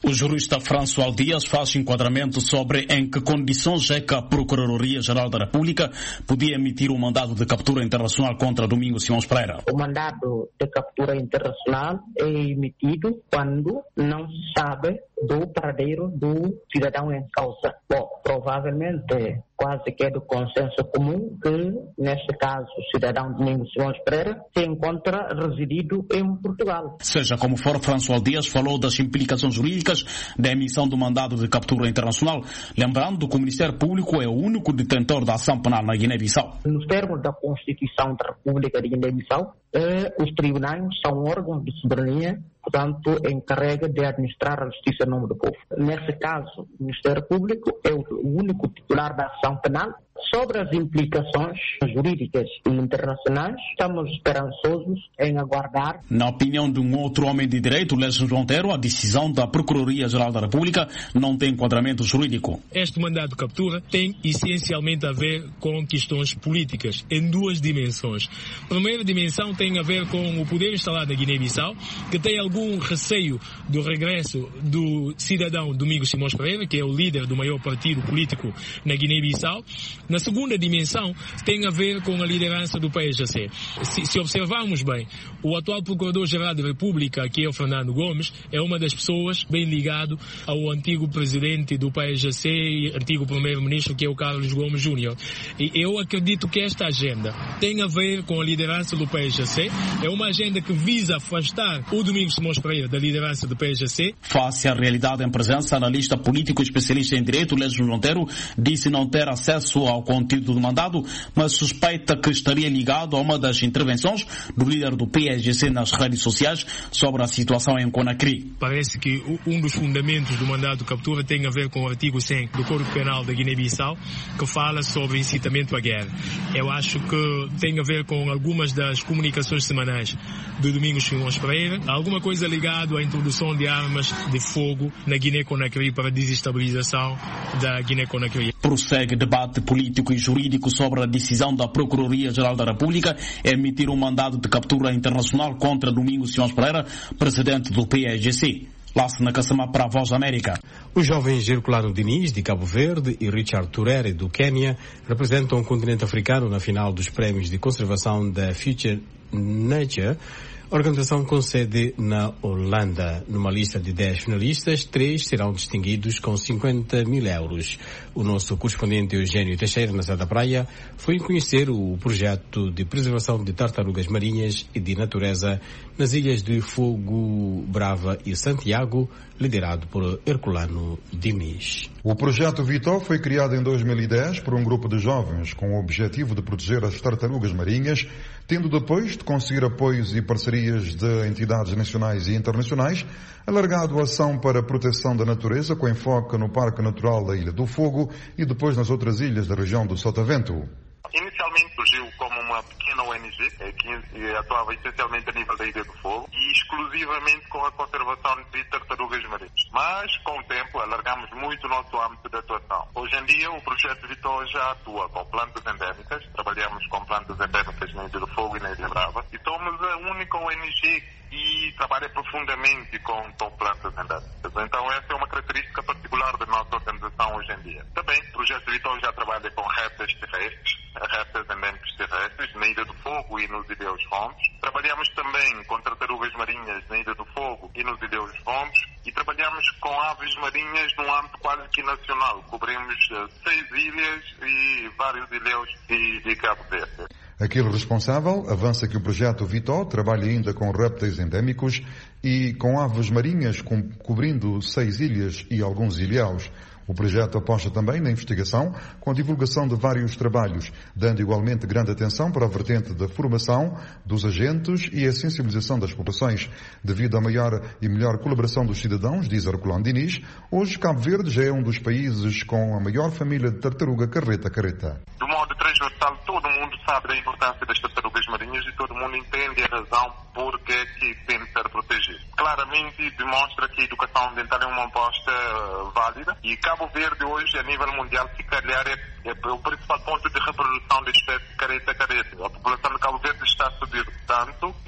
O jurista François Dias faz enquadramento sobre em que condições é que a Procuradoria-Geral da República podia emitir um mandado de captura internacional contra Domingos Simões Pereira. O mandado de captura internacional é emitido quando não se sabe do paradeiro do cidadão em causa. Bom, provavelmente quase que é do consenso comum que, neste caso, o cidadão Domingos Simões Pereira se encontra residido em Portugal. Seja como for, François Dias falou das implicações jurídicas da emissão do mandado de captura internacional, lembrando que o Ministério Público é o único detentor da ação penal na Guiné-Bissau. Nos termos da Constituição da República de Guiné-Bissau, eh, os tribunais são órgãos de soberania, portanto, encarrega de administrar a justiça em nome do povo. Nesse caso, o Ministério Público é o único titular da ação penal. Sobre as implicações jurídicas e internacionais, estamos esperançosos em aguardar. Na opinião de um outro homem de direito, Lésio Monteiro, a decisão da Procuradoria-Geral da República não tem enquadramento jurídico. Este mandado de captura tem essencialmente a ver com questões políticas, em duas dimensões. A primeira dimensão tem a ver com o poder instalado na Guiné-Bissau, que tem algum receio do regresso do cidadão Domingos Simões Pereira, que é o líder do maior partido político na Guiné-Bissau. Na segunda dimensão tem a ver com a liderança do P S C. Se, se observarmos bem, o atual Procurador-Geral da República, que é o Fernando Gomes, é uma das pessoas bem ligado ao antigo presidente do P S C e antigo primeiro-ministro, que é o Carlos Gomes Júnior. E eu acredito que esta agenda tem a ver com a liderança do P S C. É uma agenda que visa afastar o Domingos Simões Pereira da liderança do P S C. Face à realidade em presença, analista político e especialista em direito, Lésio Monteiro, disse não ter acesso ao conteúdo do mandado, mas suspeita que estaria ligado a uma das intervenções do líder do P S C nas redes sociais sobre a situação em Conakry. Parece que um dos fundamentos do mandado de captura tem a ver com o artigo cem do Código Penal da Guiné-Bissau, que fala sobre incitamento à guerra. Eu acho que tem a ver com algumas das comunicações semanais do Domingos Simões Pereira, alguma coisa ligada à introdução de armas de fogo na Guiné-Conakry para a desestabilização da Guiné-Conakry. Prossegue debate político e jurídico sobre a decisão da Procuradoria-Geral da República emitir um mandado de captura internacional contra Domingos Simões Pereira, presidente do P S C. Lá-se na Caçamá para a Voz da América. Os jovens Herculano Diniz, de Cabo Verde, e Richard Turere, do Quênia, representam o continente africano na final dos prémios de conservação da Future Nature, organização com sede na Holanda. Numa lista de dez finalistas, três serão distinguidos com cinquenta mil euros. O nosso correspondente Eugênio Teixeira, na Serra da Praia, foi conhecer o projeto de preservação de tartarugas marinhas e de natureza nas ilhas de Fogo, Brava e Santiago, liderado por Herculano Diniz. O projeto Vitor foi criado em dois mil e dez por um grupo de jovens com o objetivo de proteger as tartarugas marinhas, tendo depois de conseguir apoios e parcerias de entidades nacionais e internacionais, alargado a ação para a proteção da natureza com enfoque no Parque Natural da Ilha do Fogo e depois nas outras ilhas da região do Sotavento. Inicialmente surgiu como uma pequena O N G que atuava essencialmente a nível da Ilha do Fogo e exclusivamente com a conservação de tartarugas marinhas. Mas, com o tempo, alargamos muito o nosso âmbito de atuação. Hoje em dia, o projeto Vitor já atua com plantas endémicas. Trabalhamos com plantas endémicas na Ilha do Fogo e na Ilha Brava. E somos a única O N G que trabalha profundamente com, com plantas endémicas. Então, essa é uma característica particular da nossa organização hoje em dia. Também, o projeto Vitor já trabalha com répteis terrestres, répteis endémicos terrestres, na Ilha do Fogo e nos Ilhéus Fontes. Trabalhamos também com tartarugas marinhas na Ilha do Fogo e nos Ilhéus Fontes. E trabalhamos com aves marinhas num âmbito quase que nacional. Cobrimos uh, seis ilhas e vários ilhéus de, de Cabo Verde. Aquele responsável avança que o projeto Vitor trabalha ainda com répteis endémicos e com aves marinhas, com, cobrindo seis ilhas e alguns ilhéus. O projeto aposta também na investigação, com a divulgação de vários trabalhos, dando igualmente grande atenção para a vertente da formação dos agentes e a sensibilização das populações. Devido à maior e melhor colaboração dos cidadãos, diz Herculano Diniz, hoje Cabo Verde já é um dos países com a maior família de tartaruga carreta-carreta. Do modo transversal, todo mundo sabe da importância das tartarugas marinhas e todo mundo entende a razão por que tem de ser protegido. Claramente demonstra que a educação ambiental é uma aposta válida e Cabo Verde hoje, a nível mundial, se calhar é, é o principal ponto de reprodução da espécie careta-careta. A população de Cabo Verde está a subir tanto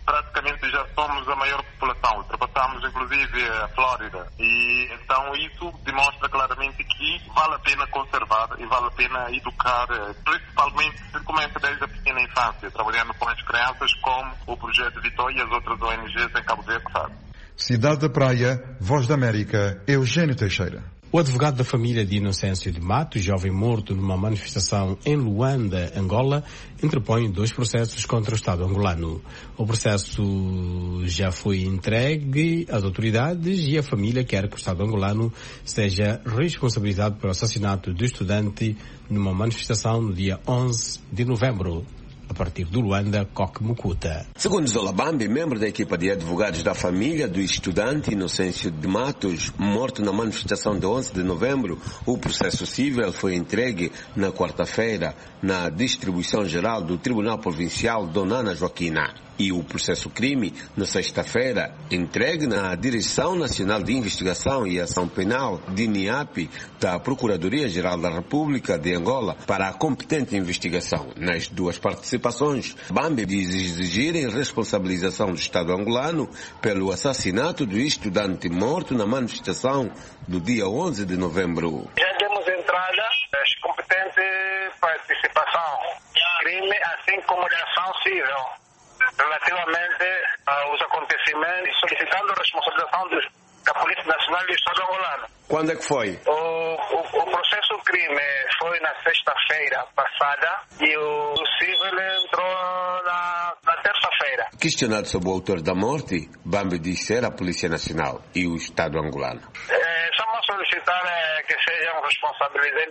praticamente já somos a maior população, ultrapassamos inclusive a Flórida. E então isso demonstra claramente que vale a pena conservar e vale a pena educar, principalmente se começa desde a pequena infância, trabalhando com as crianças, como o Projeto Vitória e as outras O N Gs em Cabo Verde fazem. Cidade da Praia, Voz da América, Eugênio Teixeira. O advogado da família de Inocêncio de Matos, jovem morto numa manifestação em Luanda, Angola, interpõe dois processos contra o Estado angolano. O processo já foi entregue às autoridades e a família quer que o Estado angolano seja responsabilizado pelo assassinato do estudante numa manifestação no dia onze de novembro. A partir do Luanda, Coque Mukuta. Segundo Zola Bambi, membro da equipa de advogados da família do estudante Inocêncio de Matos, morto na manifestação de onze de novembro, o processo civil foi entregue na quarta-feira na distribuição geral do Tribunal Provincial Dona Ana Joaquina. E o processo crime, na sexta-feira, entregue na Direção Nacional de Investigação e Ação Penal, D N I A P, da Procuradoria-Geral da República de Angola, para a competente investigação. Nas duas participações, Bambi diz exigirem responsabilização do Estado angolano pelo assassinato do estudante morto na manifestação do dia onze de novembro. Já demos entrada às competentes participação, crime, assim como de ação civil, relativamente aos acontecimentos e solicitando a responsabilização dos, da Polícia Nacional do Estado angolano. Quando é que foi? O, o, o processo crime foi na sexta-feira passada e o civil entrou na, na terça-feira. Questionado sobre o autor da morte, Bambi diz ser a Polícia Nacional e o Estado angolano. É, estamos a solicitar é, que sejam responsabilizados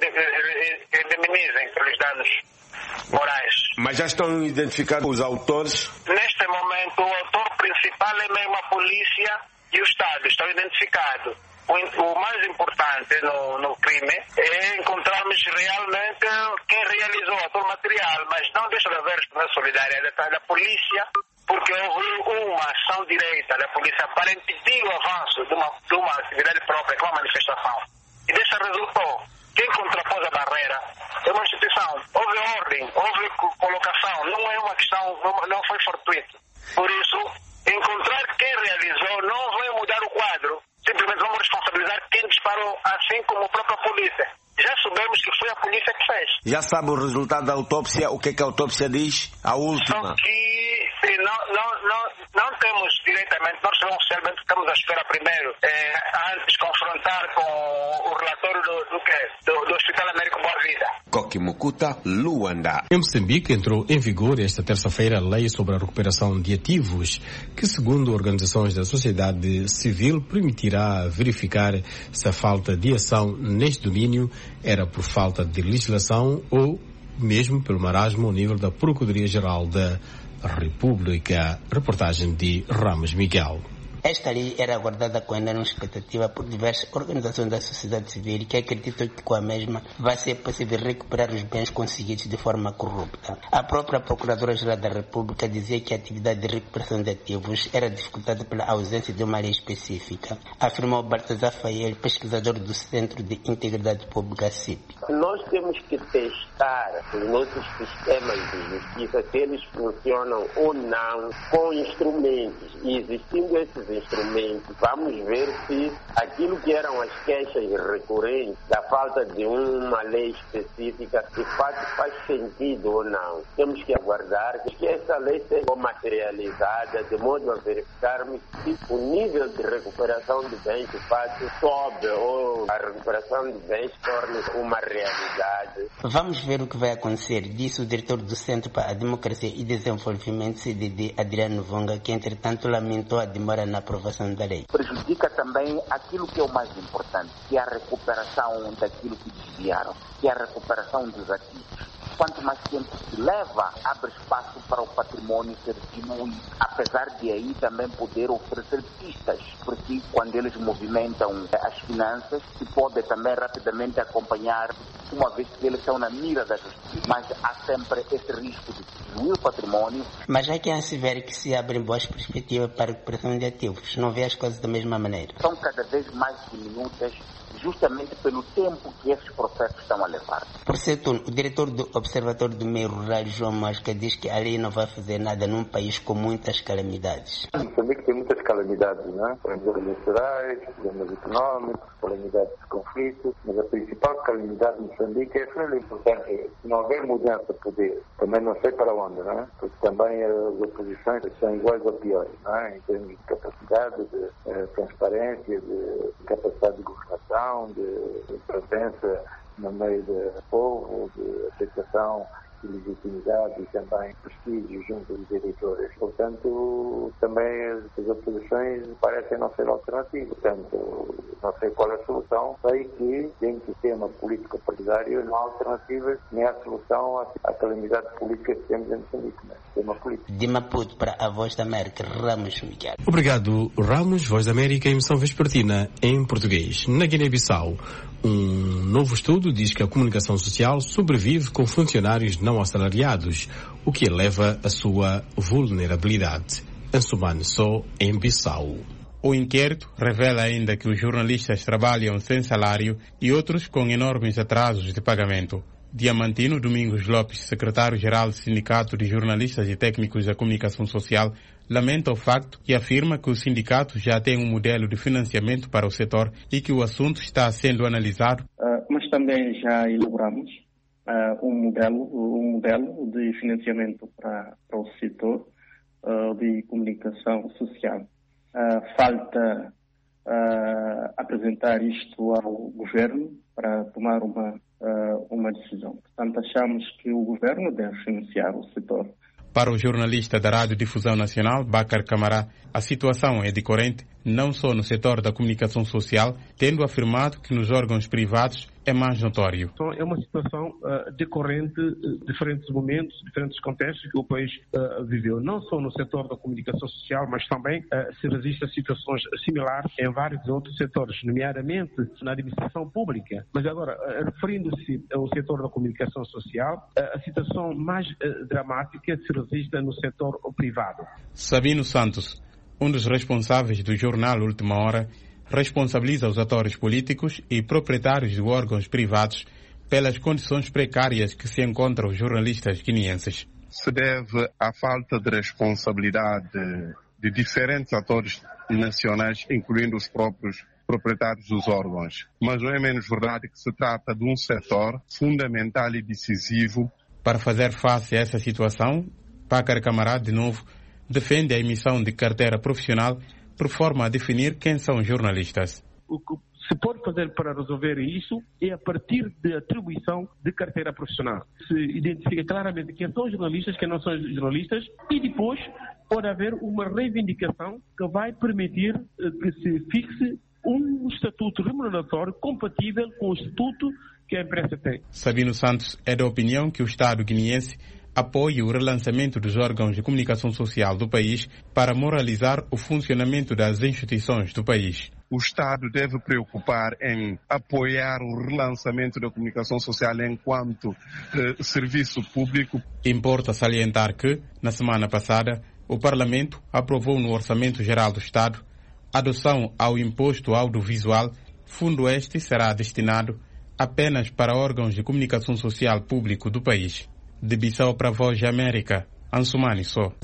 e indemnizem pelos danos morais. Mas já estão identificados os autores? Neste momento, o autor principal é mesmo a polícia e o Estado. Estão identificados. O, o mais importante no, no crime é encontrarmos realmente quem realizou o autor material, mas não deixa de haver a solidariedade da polícia, porque houve uma ação direita da polícia para impedir o avanço de uma, de uma atividade própria, que é uma manifestação. E dessa resultou. Quem contrapôs a barreira é uma instituição. Houve ordem, houve colocação, não é uma questão, não, não foi fortuito. Por isso, encontrar quem realizou não vai mudar o quadro. Simplesmente vamos responsabilizar quem disparou, assim como a própria polícia. Já soubemos que foi a polícia que fez. Já sabe o resultado da autópsia, o que é que a autópsia diz? A última. Só que não, não, não, não temos diretamente, nós oficialmente estamos à espera primeiro, é, antes de confrontar com o relatório do, do, do, do Hospital Américo Boa Vida. Coque Mukuta, Luanda. Em Moçambique entrou em vigor esta terça-feira a lei sobre a recuperação de ativos, que segundo organizações da sociedade civil permitirá verificar se a falta de ação neste domínio era por falta de legislação ou mesmo pelo marasmo ao nível da Procuradoria-Geral da República. Reportagem de Ramos Miguel. Esta lei era aguardada com enorme expectativa por diversas organizações da sociedade civil que acreditam que com a mesma vai ser possível recuperar os bens conseguidos de forma corrupta. A própria Procuradora-Geral da República dizia que a atividade de recuperação de ativos era dificultada pela ausência de uma lei específica, afirmou Baltazar Fael, pesquisador do Centro de Integridade Pública C I P. Nós temos que testar os nossos sistemas de justiça, se eles funcionam ou não com instrumentos, e existindo esses instrumentos, vamos ver se aquilo que eram as queixas recorrentes da falta de uma lei específica, de fato faz sentido ou não. Temos que aguardar que essa lei seja materializada, de modo a verificarmos se o nível de recuperação de bens de fato sobe ou a recuperação de bens torna-se uma realidade. Vamos ver o que vai acontecer, disse o diretor do Centro para a Democracia e Desenvolvimento, C D D, Adriano Vonga, que entretanto lamentou a demora na aprovação da lei. Prejudica também aquilo que é o mais importante, que é a recuperação daquilo que desviaram, que é a recuperação dos ativos. Quanto mais tempo se leva, abre espaço para o patrimônio ser diminuído. Apesar de aí também poder oferecer pistas, porque quando eles movimentam as finanças, se pode também rapidamente acompanhar, uma vez que eles estão na mira da justiça. Mas há sempre esse risco de destruir o patrimônio. Mas há quem se vê que se abrem boas perspectivas para a recuperação de ativos. Não vê as coisas da mesma maneira. São cada vez mais diminutas, justamente pelo tempo que esses processos estão a levar. Por certo, o diretor do Observatório do Meio Rural, João Masca, diz que a lei não vai fazer nada num país com muitas calamidades. Moçambique tem muitas calamidades, não é? Problemas eleitorais, problemas económicos, calamidades de conflito, mas a principal calamidade de Moçambique é a importante. Se não houver mudança de poder, também não sei para onde, não é? Porque também as oposições são iguais ou piores, não é? Em termos de capacidade, de uh, transparência, de capacidade de governação, de, de presença no meio do povo, de aceitação de legitimidade e também prestígio junto dos eleitores. Portanto, também as oposições parecem não ser alternativas. Portanto, não sei qual é a solução. Sei que, dentro do sistema político partidário, não há alternativas nem há solução à, à calamidade política que temos em Moçambique, né? Sistema político. De Maputo para a Voz da América, Ramos Miguel. Obrigado, Ramos. Voz da América, emissão vespertina em português. Na Guiné-Bissau, um novo estudo diz que a comunicação social sobrevive com funcionários não assalariados, o que eleva a sua vulnerabilidade. Ansumane Só, em Bissau. O inquérito revela ainda que os jornalistas trabalham sem salário e outros com enormes atrasos de pagamento. Diamantino Domingos Lopes, secretário-geral do Sindicato de Jornalistas e Técnicos da Comunicação Social, lamenta o facto e afirma que o sindicato já tem um modelo de financiamento para o setor e que o assunto está sendo analisado. Uh, mas também já elaboramos uh, um modelo, um modelo de financiamento para, para o setor uh, de comunicação social. Uh, falta uh, apresentar isto ao governo para tomar uma, uh, uma decisão. Portanto, achamos que o governo deve financiar o setor. Para o jornalista da Rádio Difusão Nacional, Bakar Camará, a situação é decorrente não só no setor da comunicação social, tendo afirmado que nos órgãos privados é mais notório. Então, é uma situação uh, decorrente de diferentes momentos, diferentes contextos que o país uh, viveu. Não só no setor da comunicação social, mas também uh, se resistem a situações similares em vários outros setores, nomeadamente na administração pública. Mas agora, uh, referindo-se ao setor da comunicação social, uh, a situação mais uh, dramática se resiste no setor privado. Sabino Santos, um dos responsáveis do jornal Última Hora, responsabiliza os atores políticos e proprietários de órgãos privados pelas condições precárias que se encontram os jornalistas guineenses. Se deve à falta de responsabilidade de diferentes atores nacionais, incluindo os próprios proprietários dos órgãos. Mas não é menos verdade que se trata de um setor fundamental e decisivo. Para fazer face a essa situação, Bakar Camará, de novo, defende a emissão de carteira profissional por forma a definir quem são os jornalistas. O que se pode fazer para resolver isso é a partir da atribuição de carteira profissional. Se identifica claramente quem são os jornalistas, quem não são os jornalistas, e depois pode haver uma reivindicação que vai permitir que se fixe um estatuto remuneratório compatível com o estatuto que a imprensa tem. Sabino Santos é da opinião que o Estado guineense apoie o relançamento dos órgãos de comunicação social do país para moralizar o funcionamento das instituições do país. O Estado deve preocupar em apoiar o relançamento da comunicação social enquanto eh, serviço público. Importa salientar que, na semana passada, o Parlamento aprovou no Orçamento Geral do Estado a adoção ao imposto audiovisual. Fundo este será destinado apenas para órgãos de comunicação social público do país. De Bissau para a Voz da América, Ansumane Só.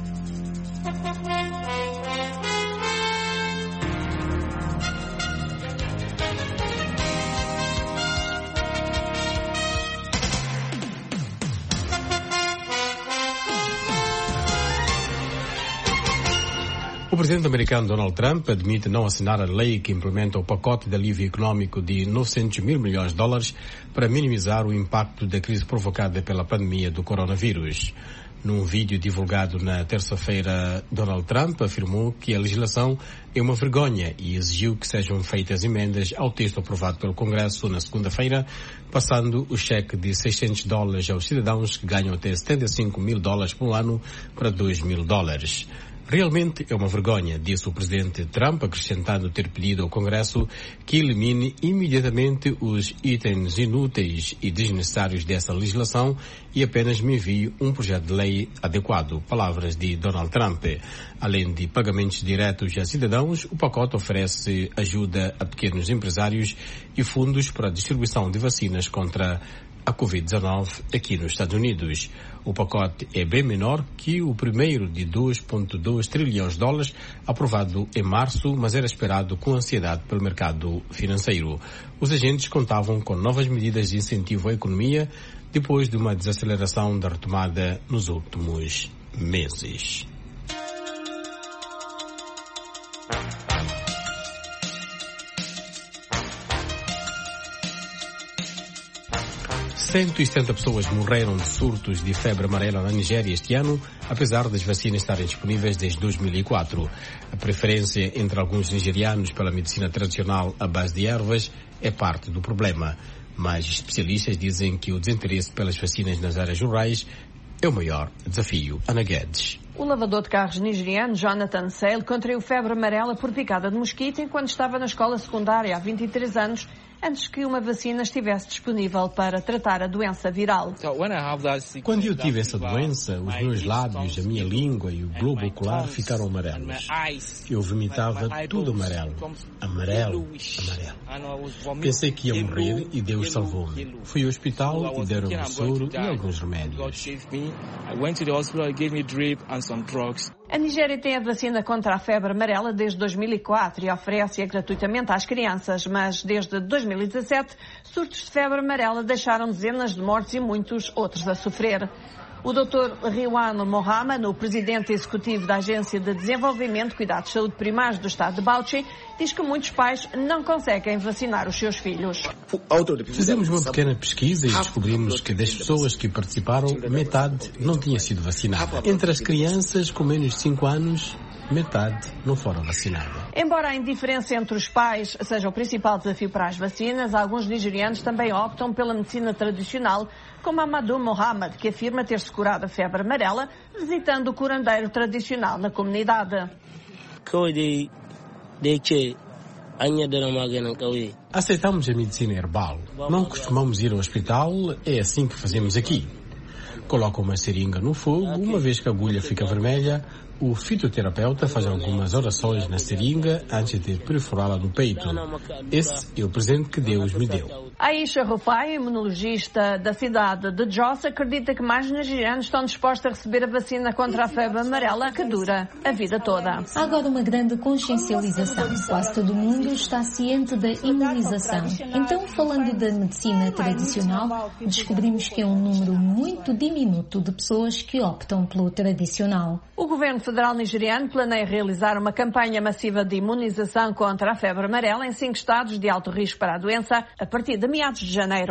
O presidente americano Donald Trump admite não assinar a lei que implementa o pacote de alívio econômico de novecentos mil milhões de dólares para minimizar o impacto da crise provocada pela pandemia do coronavírus. Num vídeo divulgado na terça-feira, Donald Trump afirmou que a legislação é uma vergonha e exigiu que sejam feitas emendas ao texto aprovado pelo Congresso na segunda-feira, passando o cheque de seiscentos dólares aos cidadãos que ganham até setenta e cinco mil dólares por ano para dois mil dólares. Realmente é uma vergonha, disse o presidente Trump, acrescentando ter pedido ao Congresso que elimine imediatamente os itens inúteis e desnecessários dessa legislação e apenas me envie um projeto de lei adequado. Palavras de Donald Trump. Além de pagamentos diretos a cidadãos, o pacote oferece ajuda a pequenos empresários e fundos para a distribuição de vacinas contra a covid dezenove aqui nos Estados Unidos. O pacote é bem menor que o primeiro de dois vírgula dois trilhões de dólares aprovado em março, mas era esperado com ansiedade pelo mercado financeiro. Os agentes contavam com novas medidas de incentivo à economia depois de uma desaceleração da retomada nos últimos meses. cento e setenta pessoas morreram de surtos de febre amarela na Nigéria este ano, apesar das vacinas estarem disponíveis desde dois mil e quatro. A preferência entre alguns nigerianos pela medicina tradicional à base de ervas é parte do problema, mas especialistas dizem que o desinteresse pelas vacinas nas áreas rurais é o maior desafio. Ana Guedes. O lavador de carros nigeriano Jonathan Sale contraiu febre amarela por picada de mosquito enquanto estava na escola secundária há vinte e três anos, antes que uma vacina estivesse disponível para tratar a doença viral. Quando eu tive essa doença, os meus lábios, a minha língua e o globo ocular ficaram amarelos. Eu vomitava tudo amarelo. Amarelo, amarelo. Pensei que ia morrer e Deus salvou-me. Fui ao hospital e deram-me soro e alguns remédios. A Nigéria tem a vacina contra a febre amarela desde dois mil e quatro e oferece-a gratuitamente às crianças, mas desde dois mil e dezassete, surtos de febre amarela deixaram dezenas de mortes e muitos outros a sofrer. O doutor Riwan Mohammed, o presidente executivo da Agência de Desenvolvimento e Cuidados de Saúde Primários do estado de Bauchi, diz que muitos pais não conseguem vacinar os seus filhos. Fizemos uma pequena pesquisa e descobrimos que das pessoas que participaram, metade não tinha sido vacinada. Entre as crianças com menos de cinco anos, metade não foram vacinadas. Embora a indiferença entre os pais seja o principal desafio para as vacinas, alguns nigerianos também optam pela medicina tradicional, como Amadou Mohammed, que afirma ter-se curado a febre amarela visitando o curandeiro tradicional na comunidade. Aceitamos a medicina herbal. Não costumamos ir ao hospital, é assim que fazemos aqui. Coloca uma seringa no fogo, uma vez que a agulha fica vermelha, o fitoterapeuta faz algumas orações na seringa antes de perfurá-la no peito. Esse é o presente que Deus me deu. Aisha Rufai, imunologista da cidade de Jos, acredita que mais nigerianos estão dispostos a receber a vacina contra a febre amarela, que dura a vida toda. Há agora uma grande consciencialização. Quase todo o mundo está ciente da imunização. Então, falando da medicina tradicional, descobrimos que é um número muito diminuto de pessoas que optam pelo tradicional. O governo federal nigeriano planeia realizar uma campanha massiva de imunização contra a febre amarela em cinco estados de alto risco para a doença a partir de meados de janeiro.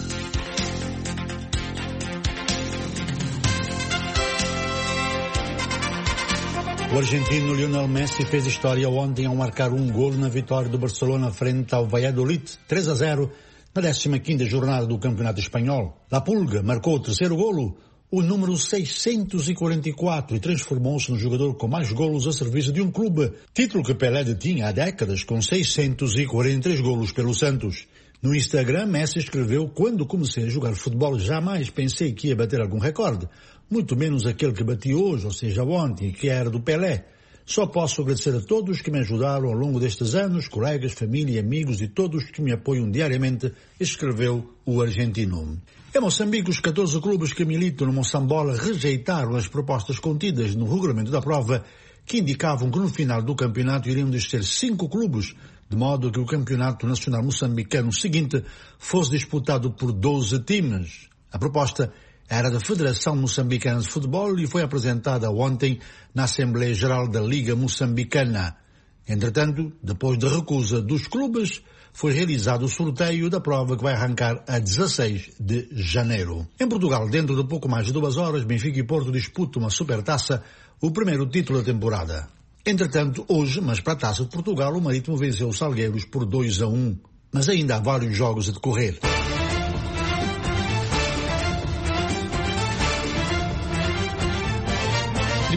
O argentino Lionel Messi fez história ontem ao marcar um golo na vitória do Barcelona frente ao Valladolid, três a zero, na décima quinta jornada do Campeonato Espanhol. La Pulga marcou o terceiro golo, o número seiscentos e quarenta e quatro, e transformou-se no jogador com mais golos a serviço de um clube, título que Pelé detinha há décadas com seiscentos e quarenta e três golos pelo Santos. No Instagram, Messi escreveu: "Quando comecei a jogar futebol, jamais pensei que ia bater algum recorde, muito menos aquele que bati hoje, ou seja, ontem, que era do Pelé. Só posso agradecer a todos que me ajudaram ao longo destes anos, colegas, família, amigos e todos que me apoiam diariamente", escreveu o argentino. Em Moçambique, os catorze clubes que militam no Moçambola rejeitaram as propostas contidas no regulamento da prova, que indicavam que no final do campeonato iriam descer cinco clubes, de modo que o campeonato nacional moçambicano seguinte fosse disputado por doze times. A proposta era da Federação Moçambicana de Futebol e foi apresentada ontem na Assembleia Geral da Liga Moçambicana. Entretanto, depois da recusa dos clubes, foi realizado o sorteio da prova que vai arrancar a dezasseis de janeiro. Em Portugal, dentro de pouco mais de duas horas, Benfica e Porto disputam uma supertaça, o primeiro título da temporada. Entretanto, hoje, mas para a Taça de Portugal, o Marítimo venceu os Salgueiros por dois a um. Mas ainda há vários jogos a decorrer.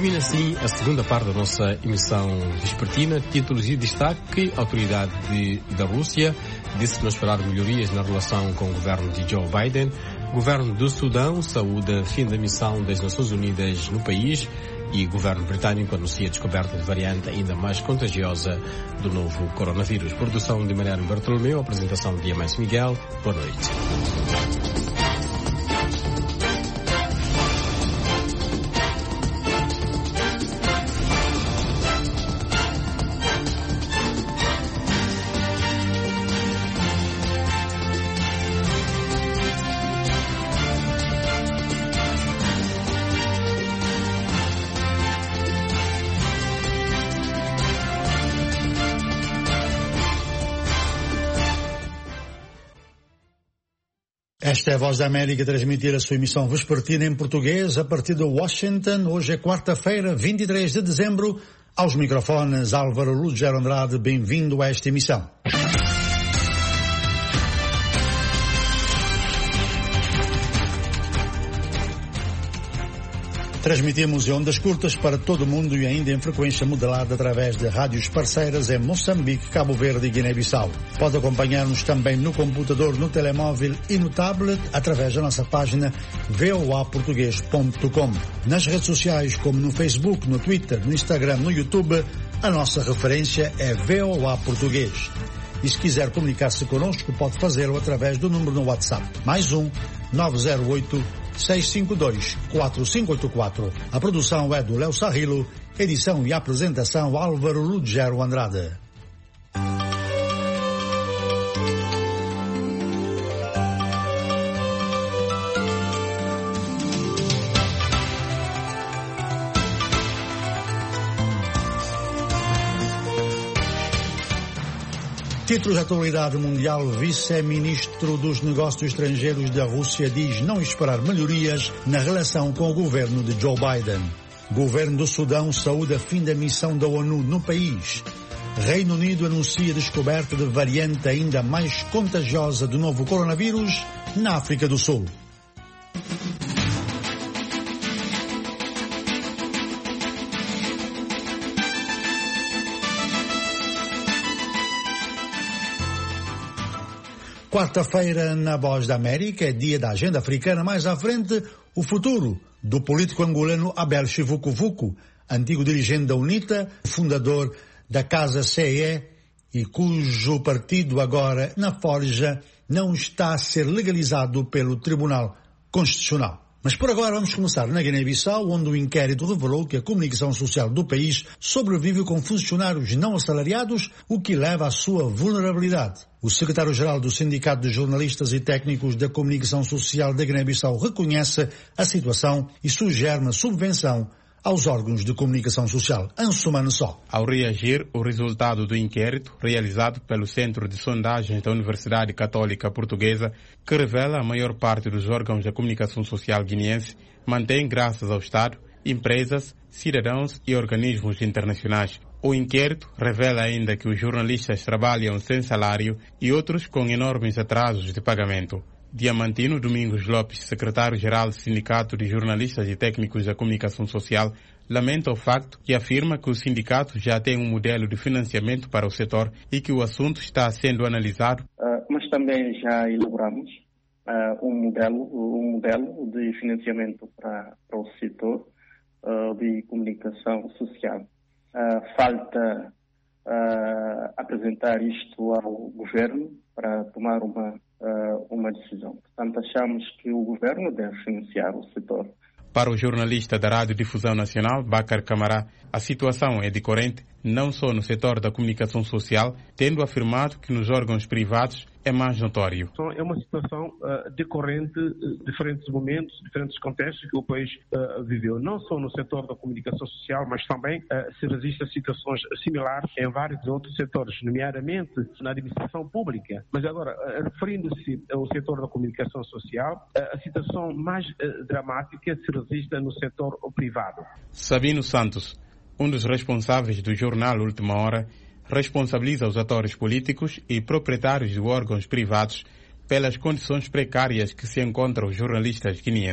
Termina assim a segunda parte da nossa emissão vespertina. Títulos e destaque. A autoridade de, da Rússia disse não esperar melhorias na relação com o governo de Joe Biden. O governo do Sudão saúda fim da missão das Nações Unidas no país. E o governo britânico anuncia a descoberta de variante ainda mais contagiosa do novo coronavírus. Produção de Mariano Bartolomeu, apresentação de Amâncio Miguel. Boa noite. Esta é a Voz da América a transmitir a sua emissão vespertina em português a partir de Washington. Hoje é quarta-feira, vinte e três de dezembro. Aos microfones, Álvaro Lugero Andrade. Bem-vindo a esta emissão. Transmitimos em ondas curtas para todo o mundo e ainda em frequência modulada através de rádios parceiras em Moçambique, Cabo Verde e Guiné-Bissau. Pode acompanhar-nos também no computador, no telemóvel e no tablet através da nossa página v o a português ponto com. Nas redes sociais como no Facebook, no Twitter, no Instagram, no YouTube, a nossa referência é V O A Português. E se quiser comunicar-se connosco, pode fazê-lo através do número no WhatsApp. Mais um, nove zero oito, seis cinco dois, quatro cinco oito quatro. A produção é do Léo Sarrilo, edição e apresentação Álvaro Lugero Andrade. Títulos de atualidade mundial. Vice-ministro dos Negócios Estrangeiros da Rússia diz não esperar melhorias na relação com o governo de Joe Biden. Governo do Sudão saúda fim da missão da ONU no país. Reino Unido anuncia descoberta de variante ainda mais contagiosa do novo coronavírus na África do Sul. Quarta-feira, na Voz da América, é dia da agenda africana. Mais à frente, o futuro do político angolano Abel Chivucovuco, antigo dirigente da UNITA, fundador da Casa C E e cujo partido agora, na Forja, não está a ser legalizado pelo Tribunal Constitucional. Mas por agora vamos começar na Guiné-Bissau, onde o inquérito revelou que a comunicação social do país sobrevive com funcionários não assalariados, o que leva à sua vulnerabilidade. O secretário-geral do Sindicato de Jornalistas e Técnicos da Comunicação Social da Guiné-Bissau reconhece a situação e sugere uma subvenção aos órgãos de comunicação social. Ansumano só. Ao reagir, o resultado do inquérito, realizado pelo Centro de Sondagens da Universidade Católica Portuguesa, que revela a maior parte dos órgãos da comunicação social guineense, mantém, graças ao Estado, empresas, cidadãos e organismos internacionais. O inquérito revela ainda que os jornalistas trabalham sem salário e outros com enormes atrasos de pagamento. Diamantino Domingos Lopes, secretário-geral do Sindicato de Jornalistas e Técnicos da Comunicação Social, lamenta o facto e afirma que o sindicato já tem um modelo de financiamento para o setor e que o assunto está sendo analisado. Uh, mas também já elaboramos uh, um modelo, um modelo de financiamento para, para o setor uh, de comunicação social. Uh, falta uh, apresentar isto ao governo para tomar uma uma decisão. Portanto, achamos que o governo deve financiar o setor. Para o jornalista da Rádio Difusão Nacional, Bacar Camará, a situação é decorrente não só no setor da comunicação social, tendo afirmado que nos órgãos privados é mais notório. É uma situação uh, decorrente de diferentes momentos, diferentes contextos que o país uh, viveu, não só no setor da comunicação social, mas também uh, se resistem situações similares em vários outros setores, nomeadamente na administração pública. Mas agora, uh, referindo-se ao setor da comunicação social, uh, a situação mais uh, dramática se resiste no setor privado. Sabino Santos, um dos responsáveis do jornal Última Hora, responsabiliza os atores políticos e proprietários de órgãos privados pelas condições precárias que se encontram os jornalistas guineenses.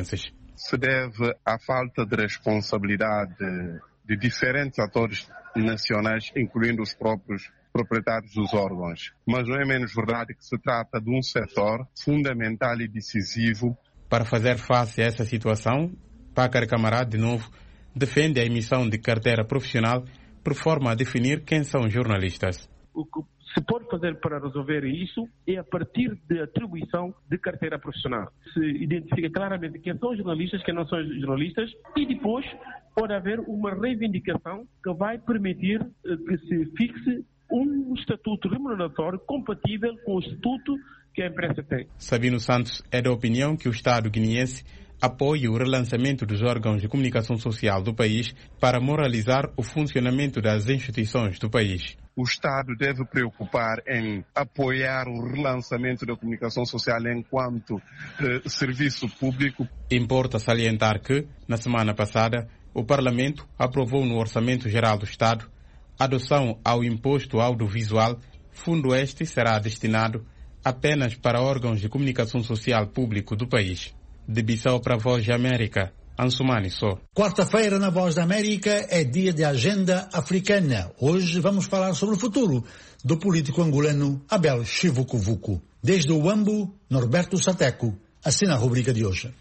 se deve à falta de responsabilidade de diferentes atores nacionais, incluindo os próprios proprietários dos órgãos. Mas não é menos verdade que se trata de um setor fundamental e decisivo. Para fazer face a essa situação, Pácar Camará, de novo, defende a emissão de carteira profissional por forma a definir quem são jornalistas. O que se pode fazer para resolver isso é a partir da atribuição de carteira profissional. Se identifica claramente quem são jornalistas, quem não são jornalistas, e depois pode haver uma reivindicação que vai permitir que se fixe um estatuto remuneratório compatível com o estatuto que a imprensa tem. Sabino Santos é da opinião que o Estado guineense apoie o relançamento dos órgãos de comunicação social do país para moralizar o funcionamento das instituições do país. O Estado deve preocupar em apoiar o relançamento da comunicação social enquanto eh, serviço público. Importa salientar que, na semana passada, o Parlamento aprovou no Orçamento Geral do Estado a adoção ao imposto audiovisual. Fundo este será destinado apenas para órgãos de comunicação social público do país. De Bissau para a Voz da América, Ansumani Só. Quarta-feira na Voz da América é dia de agenda africana. Hoje vamos falar sobre o futuro do político angolano Abel Chivukuvuku. Desde o Uambo, Norberto Sateco assina a rubrica de hoje.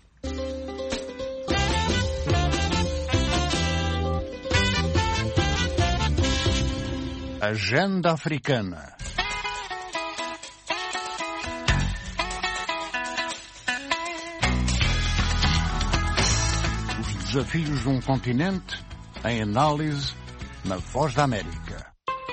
Agenda africana. Desafios de um continente em análise na Voz da América.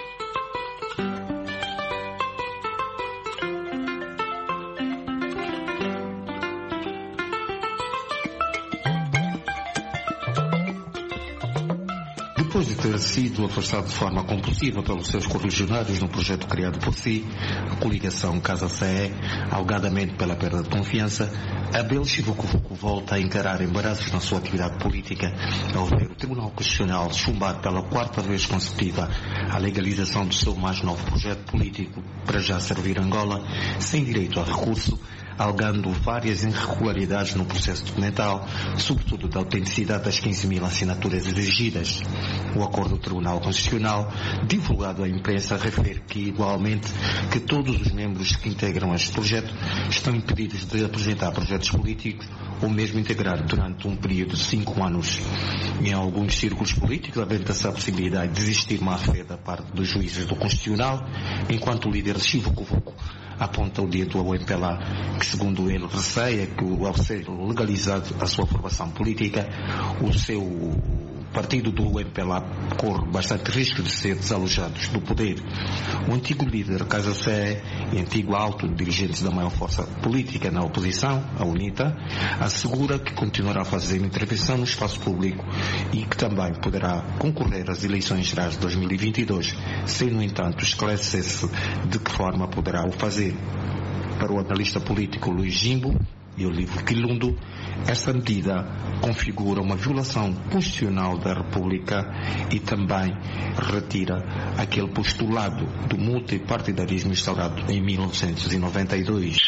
Depois de ter sido afastado de forma compulsiva pelos seus correligionários no projeto criado por si, a coligação Casa-C E, alegadamente pela perda de confiança, Abel Chivukuvuku volta a encarar embaraços na sua atividade política ao ver o Tribunal Constitucional chumbar pela quarta vez consecutiva a legalização do seu mais novo projeto político para já servir Angola, sem direito a recurso, alegando várias irregularidades no processo documental, sobretudo da autenticidade das quinze mil assinaturas exigidas. O acordo do Tribunal Constitucional, divulgado à imprensa, refere que, igualmente, que todos os membros que integram este projeto estão impedidos de apresentar projetos políticos ou mesmo integrar durante um período de cinco anos. Em alguns círculos políticos, aventa-se a possibilidade de existir má-fé da parte dos juízes do Constitucional, enquanto o líder Chivukuvuku aponta o dedo ao M P L A, que segundo ele receia que ao ser legalizado a sua formação política, o seu partido do M P L A corre bastante risco de ser desalojados do poder. O antigo líder Casa-C E e antigo alto dirigente da maior força política na oposição, a UNITA, assegura que continuará a fazer intervenção no espaço público e que também poderá concorrer às eleições gerais de dois mil e vinte e dois, sem, no entanto, esclarecer-se de que forma poderá o fazer. Para o analista político Luís Jimbo e o livro Quilundo, esta medida configura uma violação constitucional da República e também retira aquele postulado do multipartidarismo instaurado em mil novecentos e noventa e dois.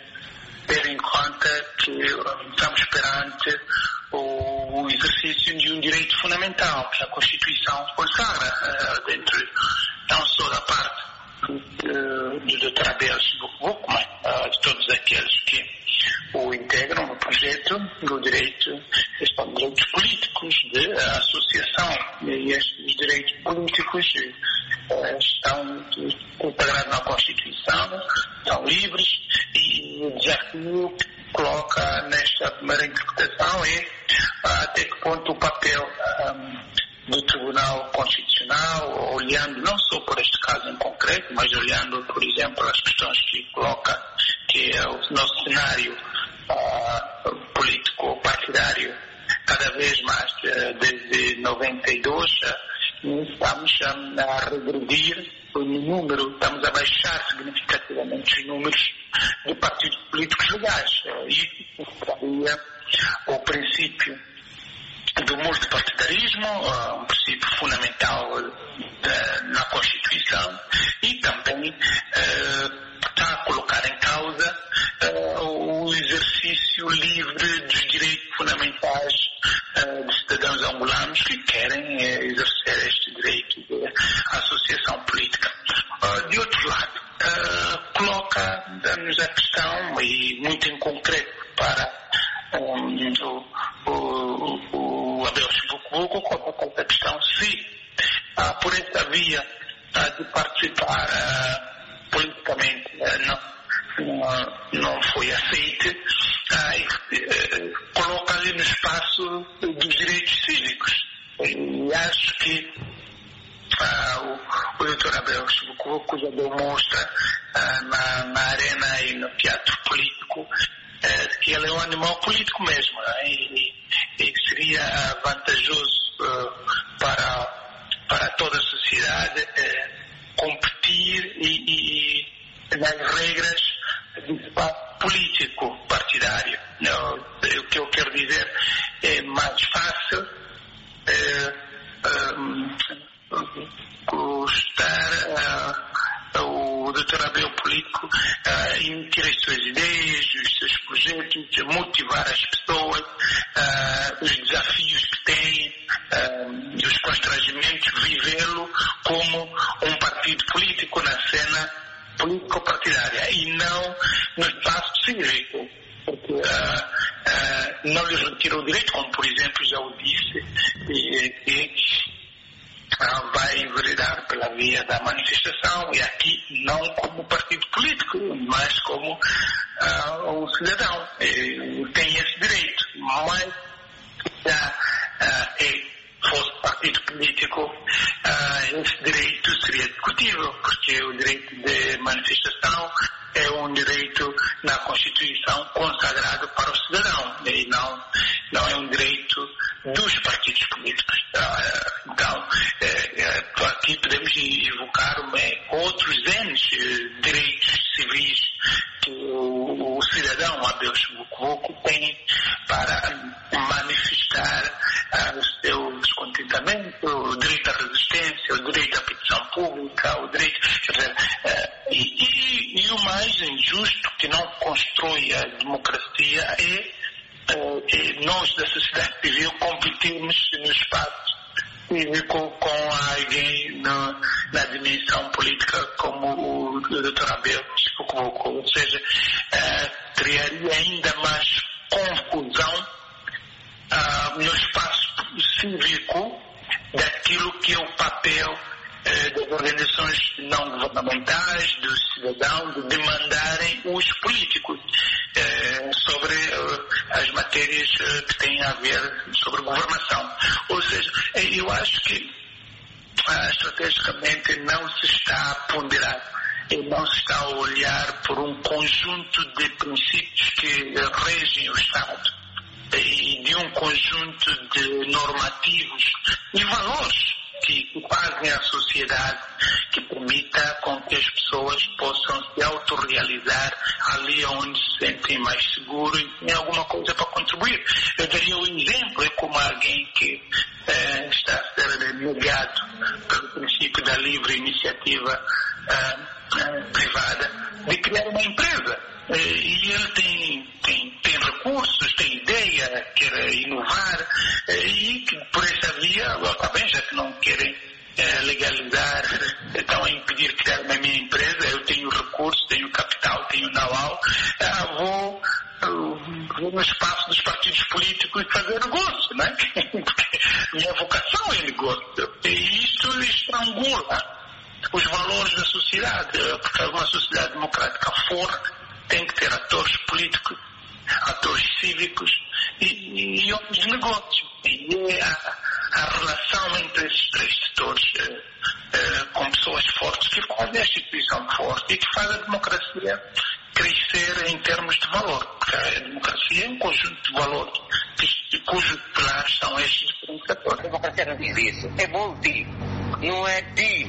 Ter em conta que estamos perante o exercício de um direito fundamental que a Constituição consagra uh, dentro não só da parte uh, do doutor Abel Chivukuvuku, mas uh, de todos aqueles que o integram no projeto, do direito, estão direitos políticos de associação, e estes direitos políticos uh, estão integrados na Constituição, são livres, e o desafio que coloca nesta primeira interpretação é até que ponto o papel um, do Tribunal Constitucional, olhando não só por este caso em concreto, mas olhando, por exemplo, as questões que coloca, que é o nosso cenário uh, político-partidário, cada vez mais, uh, desde noventa e dois, uh, estamos um, a regredir o número, estamos a baixar significativamente os números de partidos políticos legais. Uh, isso seria o princípio do multipartidarismo, uh, um princípio fundamental uh, na Constituição, e também uh, está a colocar em causa uh, o exercício livre dos direitos fundamentais coloca-nos a questão, e muito em concreto para um, o, o, o Abel Chibuco, coloca a questão se ah, por essa via ah, de participar ah, politicamente ah, não, não, não foi aceite, ah, e, eh, coloca ali no espaço dos direitos cívicos. E acho que ah, o, o doutor Abel Chibuco já demonstra ah, na, na arena e no teatro político eh, que ele é um animal político mesmo, né? e, e seria vantajoso uh, para para toda a sociedade eh, competir e, e nas regras do espaço político partidário. Não, o que eu quero dizer é mais fácil eh, um, estar uh, o doutor Abel político uh, emitir as suas ideias, os seus projetos, motivar as pessoas, uh, os desafios que têm, uh, os constrangimentos, vivê-lo como um partido político na cena político-partidária e não no espaço cívico, porque uh, uh, não lhes retira o direito, como por exemplo já o disse, e, e uh, vai enveredar pela via da manifestação, e aqui não como partido político, mas como uh, um cidadão, e tem esse direito, mas já uh, é fosse partido político, uh, esse direito seria discutível, porque o direito de manifestação é um direito na Constituição consagrado para o cidadão, e não, não é um direito dos partidos políticos. Uh, então, é, é, aqui podemos evocar é, outros N direitos civis que o, o cidadão Abel Chibuco tem para manifestar uh, o seu descontentamento, o direito à resistência, o direito à petição pública, o direito... Quer dizer, uh, e, e, e o mais injusto que não constrói a democracia é, uh, é nós da sociedade civil competirmos no espaço cívico com alguém na, na dimensão política como o doutor Abel Chibuco, ou seja, uh, criaria ainda mais confusão uh, no espaço cívico daquilo que é o papel uh, das organizações não governamentais, dos cidadãos, de demandarem os políticos uh, sobre uh, as matérias uh, que têm a ver sobre governação. Ou seja, eu acho que uh, estrategicamente não se está a ponderar e não se está a olhar por um conjunto de princípios que regem o Estado e de um conjunto de normativos e valores que fazem a sociedade, que permita com que as pessoas possam se autorrealizar ali onde se sentem mais seguros e têm alguma coisa para contribuir. Eu daria um exemplo, é como alguém que eh, está a ser negado pelo princípio da livre iniciativa eh, eh, privada de criar uma empresa. Eh, e ele tem, tem, tem recursos, tem ideia, quer inovar, eh, e que por essa via, também já que não querem eh, legalizar, estão a impedir de criar uma minha empresa, eu tenho recursos, tenho capital, tenho know-how, eh, vou, vou no espaço dos partidos políticos fazer negócio, né? Porque minha vocação é negócio, e isso estrangula os valores da sociedade, porque uma sociedade democrática forte tem que ter atores políticos, atores cívicos e, e homens de negócio. E a, a relação entre esses três setores eh, eh, com pessoas fortes que fazem a instituição forte e que faz a democracia crescer em termos de valor. Porque a democracia é um conjunto de valores que, cujos pilares são estes diferentes atores. A democracia não diz isso. É multi. Não é bi.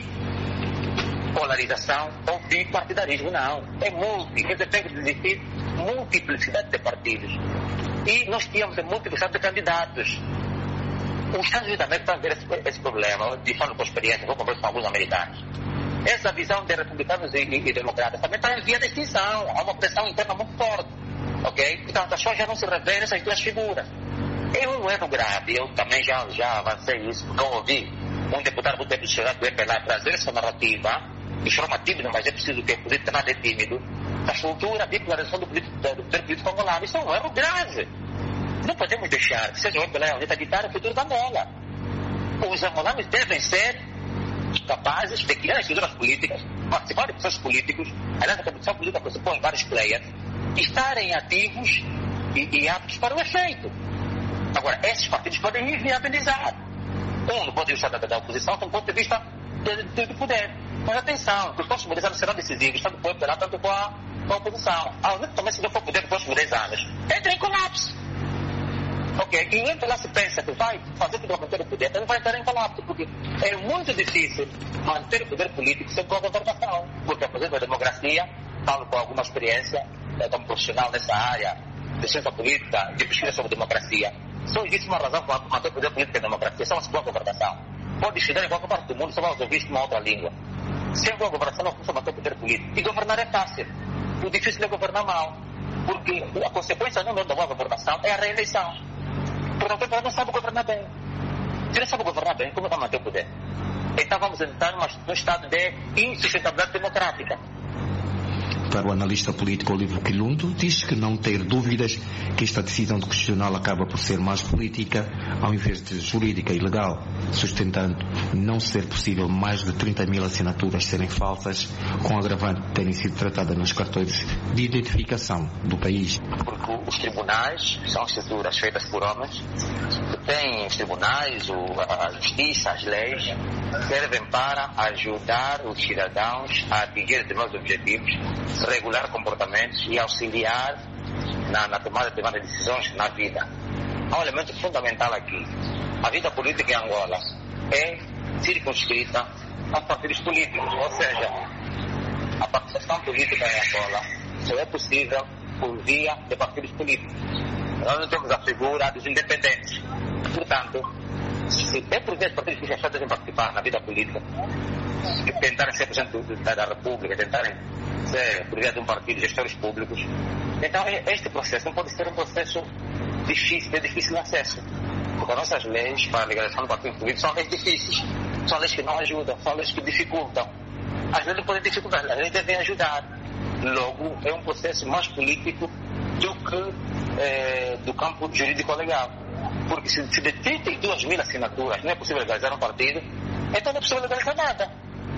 Polarização ou bipartidarismo, não. É multi. Quer dizer, tem que existir multiplicidade de partidos. E nós tínhamos a multiplicidade de candidatos. Os Estados Unidos também estão a ver esse, esse problema, de falando com experiência, vou conversar com alguns americanos. Essa visão de republicanos e, e, e democratas também está em via de extinção. Há uma pressão interna muito forte. Ok? Então as pessoas já não se revelam essas duas figuras. É um erro grave. Eu também já, já avancei isso. Não ouvi um deputado muito tempo chegar do M P L A trazer essa narrativa informativo, mas é preciso que o político nada é tímido, da estrutura de declaração do, político, do poder político angolano. Isso é um erro grave. Não podemos deixar que seja o Angola a ditar o futuro da Angola. Os angolanos devem ser capazes de criar estruturas políticas, participar de processos políticos. Aliás, a competição política pressupõe vários players, estarem ativos e, e aptos para o efeito. Agora, esses partidos podem inviabilizar. Um, do ponto de vista da, da oposição, do ponto de vista do poder. Mas atenção, que os próximos dez anos serão decisivos, tanto com o poder, tanto com a, com a oposição. Ao mesmo tempo, se não for poder nos próximos dez anos, entra em colapso. Ok? E entra lá se pensa que vai fazer tudo para manter o poder, também vai entrar em colapso, porque é muito difícil manter o poder político sem boa governação. Porque, por exemplo, a democracia, falo com alguma experiência, né, como profissional nessa área, de ciência política, de pesquisa sobre democracia, só existe uma razão para manter o poder político e a democracia, são as boa governação. Pode estudar em qualquer parte do mundo, só vai ouvir isso numa outra língua. Sem boa governação não funciona manter o poder político. E governar é fácil. O difícil é governar mal. Porque a consequência não da boa governação é a reeleição. Portanto, o povo não sabe governar bem. Se não sabe governar bem, como vai manter o poder? Então vamos entrar num estado de insustentabilidade democrática. Para o analista político Olivo Quilundo, diz que não ter dúvidas que esta decisão de constitucional acaba por ser mais política ao invés de jurídica e legal, sustentando não ser possível mais de trinta mil assinaturas serem falsas, com agravante de terem sido tratadas nos cartões de identificação do país. Porque os tribunais são estruturas feitas por homens que têm os tribunais, a justiça, as leis, servem para ajudar os cidadãos a atingir determinados objetivos, regular comportamentos e auxiliar na, na tomada de determinadas decisões na vida. Há um elemento fundamental aqui. A vida política em Angola é circunscrita aos partidos políticos, ou seja, a participação política em Angola só é possível por via de partidos políticos. Nós não temos a figura dos independentes. Portanto, se é por via de partidos políticos que devem participar na vida política, e tentarem ser presidente da República, tentarem ser por via de um partido, gestores públicos. Então, este processo não pode ser um processo difícil, de difícil acesso. Porque as nossas leis para a legalização do partido político são leis difíceis, são leis que não ajudam, são leis que dificultam. As leis não podem dificultar, as leis devem ajudar. Logo, é um processo mais político do que eh, do campo jurídico-legal. Porque se, se de trinta e duas mil assinaturas não é possível legalizar um partido, então não é possível legalizar nada.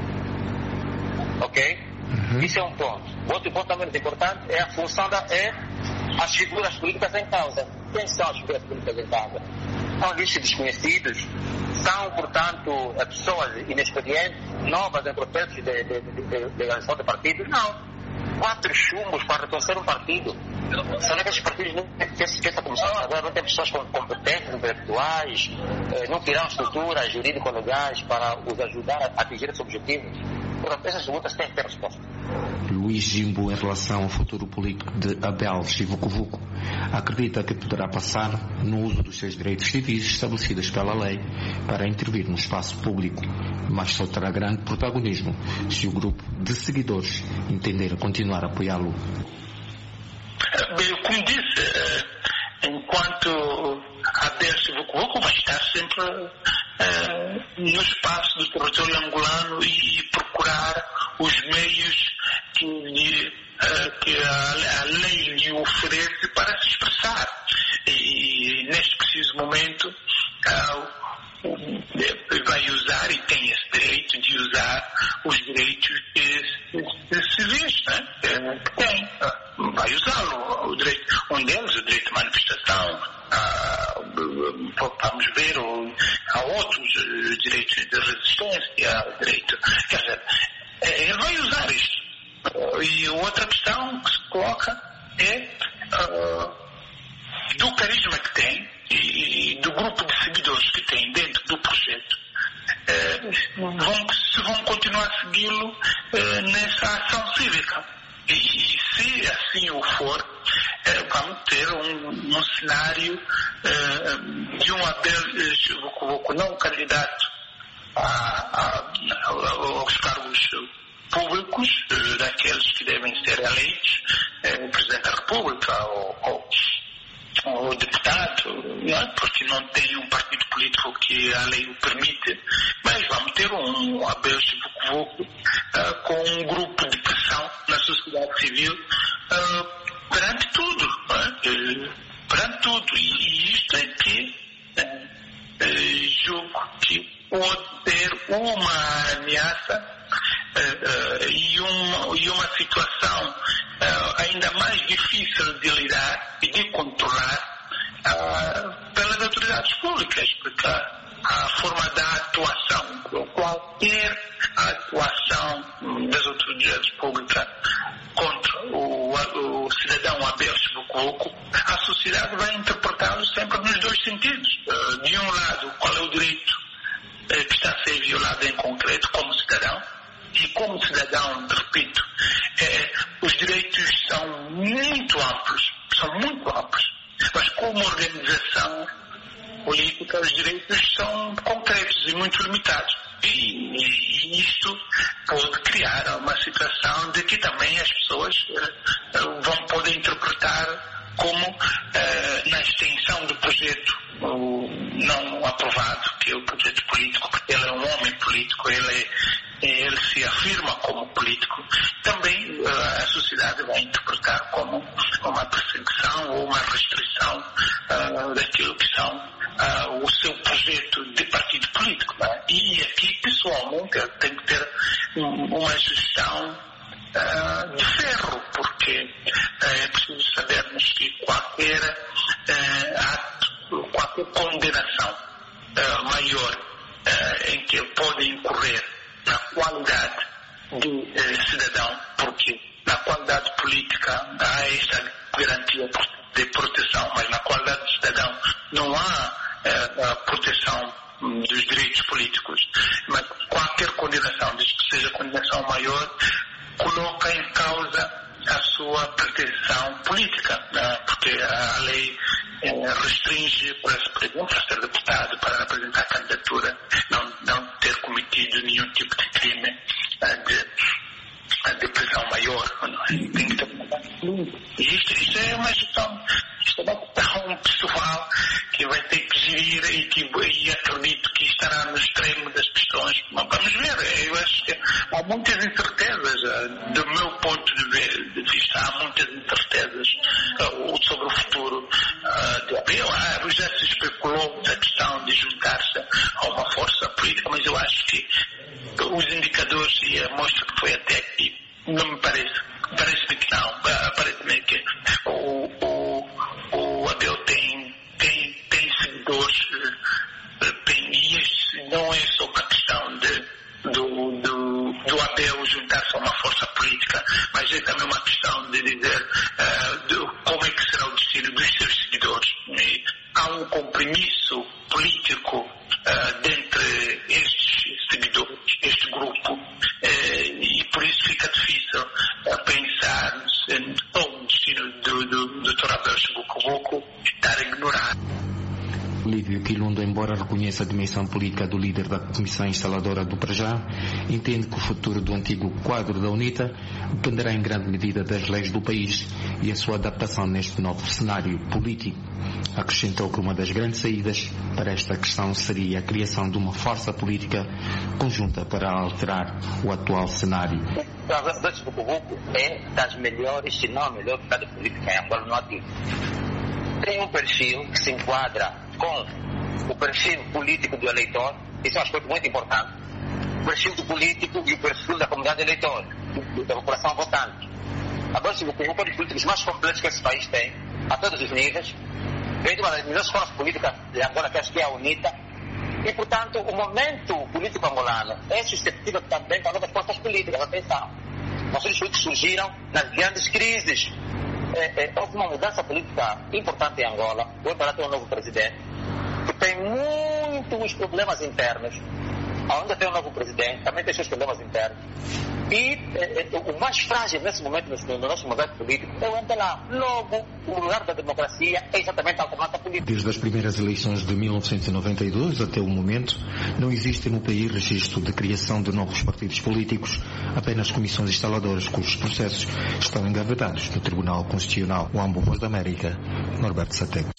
Ok? Uhum. Isso é um ponto. Outro ponto também muito importante é a função da é as figuras políticas em causa. Quem são as figuras políticas em causa? São listas desconhecidos, são, portanto, pessoas inexperientes, novas em processos de, de, de, de legalização de partidos? Não. Quatro chumbos para reconhecer um partido. Será que esses partidos não que essa comissão agora não tem pessoas com competências intelectuais, eh, não criaram estruturas jurídico-legais para os ajudar a atingir esses objetivos? Portanto, essas perguntas têm que ter resposta. Luís Jimbo, em relação ao futuro político de Abel Chivucovuco, acredita que poderá passar no uso dos seus direitos civis estabelecidos pela lei para intervir no espaço público, mas só terá grande protagonismo se o grupo de seguidores entender continuar a apoiá-lo. Bem, como disse, enquanto Abel Chivucovuco vai estar sempre uh, no espaço do território angolano e procurar os meios que, uh, que a, a lei lhe oferece para se expressar. E neste preciso momento uh, vai usar e tem esse direito de usar os direitos civis, né? Que tem. Vai usá-lo, o direito, um deles, o direito de manifestação, ah, vamos ver, ou, há outros direitos de resistência, direito, quer dizer, ele vai usar isto. E outra questão que se coloca é ah, do carisma que tem e do grupo de seguidores que tem dentro do projeto, eh, vão, se vão continuar a segui-lo eh, nessa ação cívica. E, e se assim o for, eh, vamos ter um, um cenário eh, de um Abel Chivucovuco não candidato a, a, a, aos cargos públicos, eh, daqueles que devem ser eleitos, eh, o Presidente da República ou, ou o deputado, não é? Porque não tem um partido político que a lei o permite, mas vamos ter um Abel Chivucovuco uh, com um grupo de pressão na sociedade sociedade civil uh, perante tudo, uh, perante tudo. E, e isto é que uh, uh, julgo que pode ser uma ameaça uh, uh, e, uma, e uma situação uh, ainda mais difícil de lidar e de controlar uh, pelas autoridades públicas, porque a forma da atuação, qualquer atuação das autoridades públicas contra o, o cidadão Abel Chibucuoco, a sociedade vai interpretá-lo sempre nos dois sentidos. De um lado, qual é o direito que está a ser violado em concreto como cidadão, e como cidadão, repito, é, os direitos são muito amplos, são muito amplos, mas como organização política, os direitos são concretos e muito limitados. E, e, e isto pode criar uma situação de que também as pessoas uh, vão poder interpretar como, uh, na extensão do projeto uh, não aprovado, que é o projeto político, porque ele é um homem político, ele, é, ele se afirma como político, também uh, a sociedade vai interpretar como uma perseguição ou uma restrição uh, daquilo que são Uh, o seu projeto de partido político. Né? E aqui, pessoalmente, eu tenho que ter um, uma gestão uh, de ferro, porque uh, é preciso sabermos que qualquer uh, ato, qualquer condenação uh, maior uh, em que pode incorrer na qualidade de uh, cidadão, porque na qualidade política há esta garantia de proteção, mas na qualidade de cidadão não há a proteção dos direitos políticos, mas qualquer condenação, desde que seja condenação maior, coloca em causa a sua pretensão política, né? Porque a lei eh, restringe, por exemplo, para ser deputado, para apresentar candidatura, não, não ter cometido nenhum tipo de crime eh, de, de prisão maior. Não é? Tem que ter... Isto, isto é uma gestão, isto é uma questão pessoal que vai ter que gerir e, que, e acredito que estará no extremo das questões. Mas vamos ver, eu acho que há muitas incertezas, do meu ponto de vista, há muitas incertezas uh, sobre o futuro uh, de Abel. Ah, já se especulou da questão de juntar-se a uma força política, mas eu acho que os indicadores e a mostra que foi até aqui não me parece. Parece-me que não. Parece-me que o, o, o Abel tem, tem, tem seguidores, tem, e isso não é só uma questão de, do, do, do Abel juntar-se a uma força política, mas é também uma questão de dizer uh, de como é que será o destino dos seus seguidores. E há um compromisso político uh, dentre estes seguidores, este grupo, uh, e por isso fica difícil uh, pensar em o destino do, do, do doutor Abel Chibucuoco estar a ignorar. Lívio Quilundo, embora reconheça a dimensão política do líder da comissão instaladora do Prajá, entende que o futuro do antigo quadro da UNITA dependerá em grande medida das leis do país e a sua adaptação neste novo cenário político. Acrescentou que uma das grandes saídas para esta questão seria a criação de uma força política conjunta para alterar o atual cenário. O Abel Chibucuoco é das melhores, se não a melhor cidade política em Angola no ativo. Tem um perfil que se enquadra com o perfil político do eleitor, isso é um aspecto muito importante. O perfil do político e o perfil da comunidade eleitora, da população votante. Agora, se o um dos políticos mais complexos que esse país tem, a todos os níveis, vem de uma das melhores forças políticas de Angola, que acho que é a UNITA, e, portanto, o momento político angolano é suscetível também para novas forças políticas. Atenção, os políticos surgiram nas grandes crises. É, é, houve uma mudança política importante em Angola. Hoje para ter um novo presidente que tem muitos problemas internos. Onde tem um novo presidente também tem seus problemas internos. E é, é, o mais frágil nesse momento, no, no nosso momento político, é o M P L A. Logo, o lugar da democracia é exatamente a alternância política. Desde as primeiras eleições de mil novecentos e noventa e dois até o momento, não existe no país registro de criação de novos partidos políticos, apenas comissões instaladoras cujos processos estão engavetados no Tribunal Constitucional. O Ambo Voz da América, Norberto Sateco.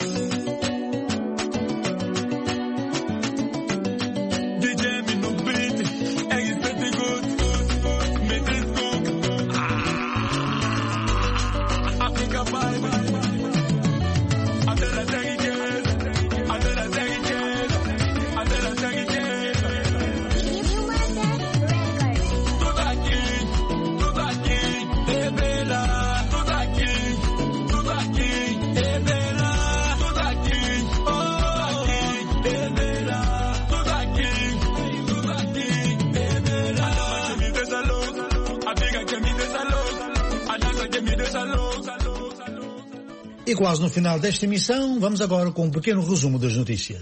E quase no final desta emissão, vamos agora com um pequeno resumo das notícias.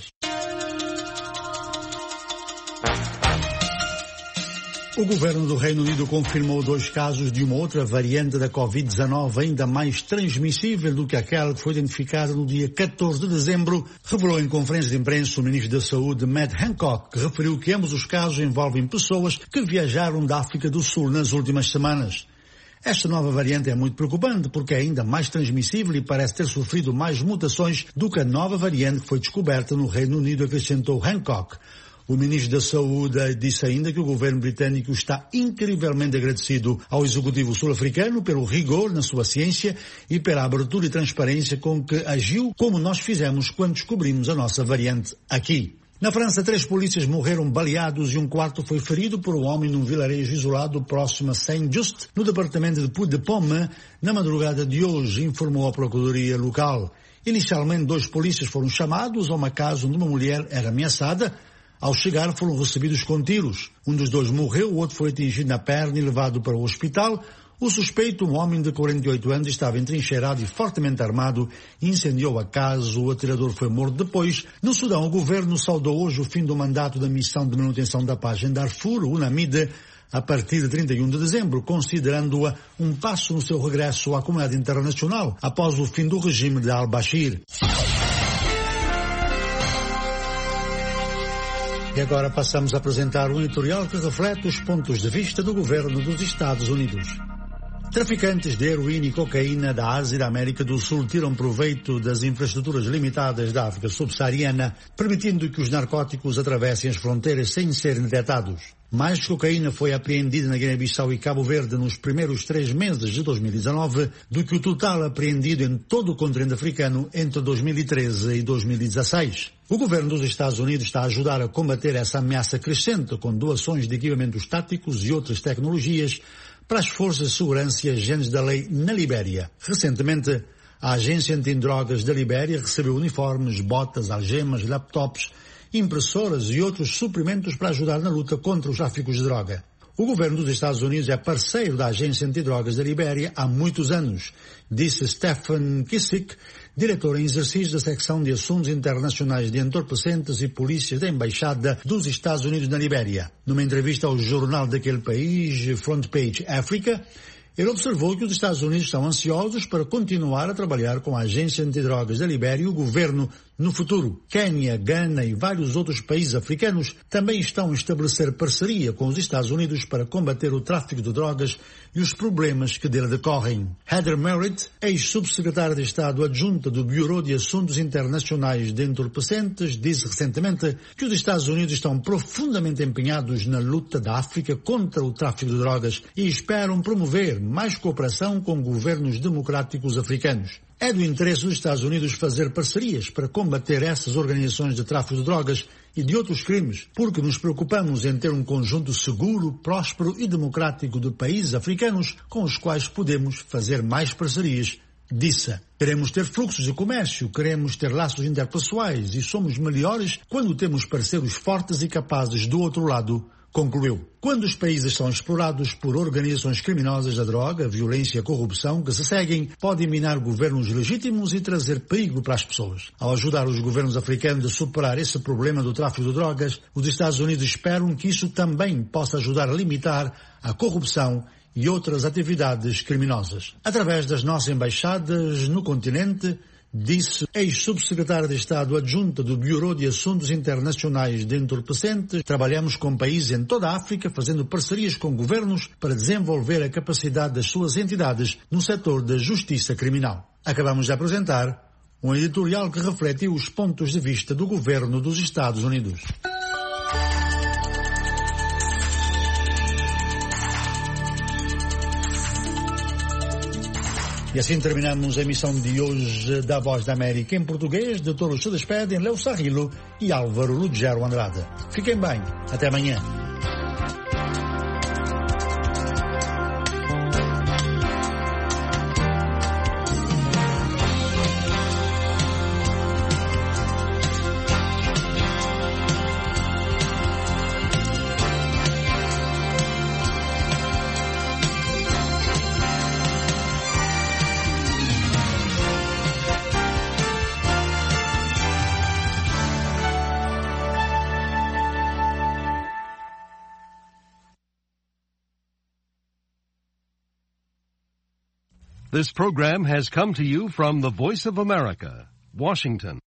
O governo do Reino Unido confirmou dois casos de uma outra variante da covid dezenove ainda mais transmissível do que aquela que foi identificada no dia catorze de dezembro, revelou em conferência de imprensa o ministro da Saúde, Matt Hancock, que referiu que ambos os casos envolvem pessoas que viajaram da África do Sul nas últimas semanas. Esta nova variante é muito preocupante porque é ainda mais transmissível e parece ter sofrido mais mutações do que a nova variante que foi descoberta no Reino Unido, acrescentou Hancock. O ministro da Saúde disse ainda que o governo britânico está incrivelmente agradecido ao executivo sul-africano pelo rigor na sua ciência e pela abertura e transparência com que agiu, como nós fizemos quando descobrimos a nossa variante aqui. Na França, três polícias morreram baleados e um quarto foi ferido por um homem num vilarejo isolado próximo a Saint-Just, no departamento de Puy-de-Dôme, na madrugada de hoje, informou a procuradoria local. Inicialmente, dois polícias foram chamados a uma casa onde uma mulher era ameaçada. Ao chegar, foram recebidos com tiros. Um dos dois morreu, o outro foi atingido na perna e levado para o hospital. O suspeito, um homem de quarenta e oito anos, estava entrincheirado e fortemente armado, incendiou a casa. O atirador foi morto depois. No Sudão, o governo saudou hoje o fim do mandato da missão de manutenção da paz em Darfur, UNAMID, a partir de trinta e um de dezembro, considerando-a um passo no seu regresso à comunidade internacional, após o fim do regime de al-Bashir. E agora passamos a apresentar um editorial que reflete os pontos de vista do governo dos Estados Unidos. Traficantes de heroína e cocaína da Ásia e da América do Sul tiram proveito das infraestruturas limitadas da África subsaariana, permitindo que os narcóticos atravessem as fronteiras sem serem detectados. Mais cocaína foi apreendida na Guiné-Bissau e Cabo Verde nos primeiros três meses de dois mil e dezanove do que o total apreendido em todo o continente africano entre dois mil e treze e dois mil e dezasseis. O governo dos Estados Unidos está a ajudar a combater essa ameaça crescente com doações de equipamentos táticos e outras tecnologias para as forças de segurança e agentes da lei na Libéria. Recentemente, a Agência Antidrogas da Libéria recebeu uniformes, botas, algemas, laptops, impressoras e outros suprimentos para ajudar na luta contra os tráficos de droga. O governo dos Estados Unidos é parceiro da Agência Antidrogas da Libéria há muitos anos, disse Stephen Kissick, diretor em exercício da secção de assuntos internacionais de entorpecentes e polícias da Embaixada dos Estados Unidos na Libéria. Numa entrevista ao jornal daquele país, Front Page Africa, ele observou que os Estados Unidos estão ansiosos para continuar a trabalhar com a Agência Antidrogas da Libéria e o governo no futuro. Quênia, Gana e vários outros países africanos também estão a estabelecer parceria com os Estados Unidos para combater o tráfico de drogas e os problemas que dele decorrem. Heather Merritt, ex-subsecretária de Estado adjunta do Bureau de Assuntos Internacionais de Entorpecentes, disse recentemente que os Estados Unidos estão profundamente empenhados na luta da África contra o tráfico de drogas e esperam promover mais cooperação com governos democráticos africanos. É do interesse dos Estados Unidos fazer parcerias para combater essas organizações de tráfico de drogas e de outros crimes, porque nos preocupamos em ter um conjunto seguro, próspero e democrático de países africanos com os quais podemos fazer mais parcerias, disse. Queremos ter fluxos de comércio, queremos ter laços interpessoais e somos melhores quando temos parceiros fortes e capazes do outro lado, concluiu. Quando os países são explorados por organizações criminosas da droga, violência e corrupção que se seguem, podem minar governos legítimos e trazer perigo para as pessoas. Ao ajudar os governos africanos a superar esse problema do tráfico de drogas, os Estados Unidos esperam que isso também possa ajudar a limitar a corrupção e outras atividades criminosas. Através das nossas embaixadas no continente, disse ex-subsecretária de Estado adjunta do Bureau de Assuntos Internacionais de Entorpecentes, trabalhamos com países em toda a África, fazendo parcerias com governos para desenvolver a capacidade das suas entidades no setor da justiça criminal. Acabamos de apresentar um editorial que refletiu os pontos de vista do governo dos Estados Unidos. E assim terminamos a emissão de hoje da Voz da América em português. De todos se despedem Leo Sarrilo e Álvaro Lugero Andrade. Fiquem bem. Até amanhã. This program has come to you from the Voice of America, Washington.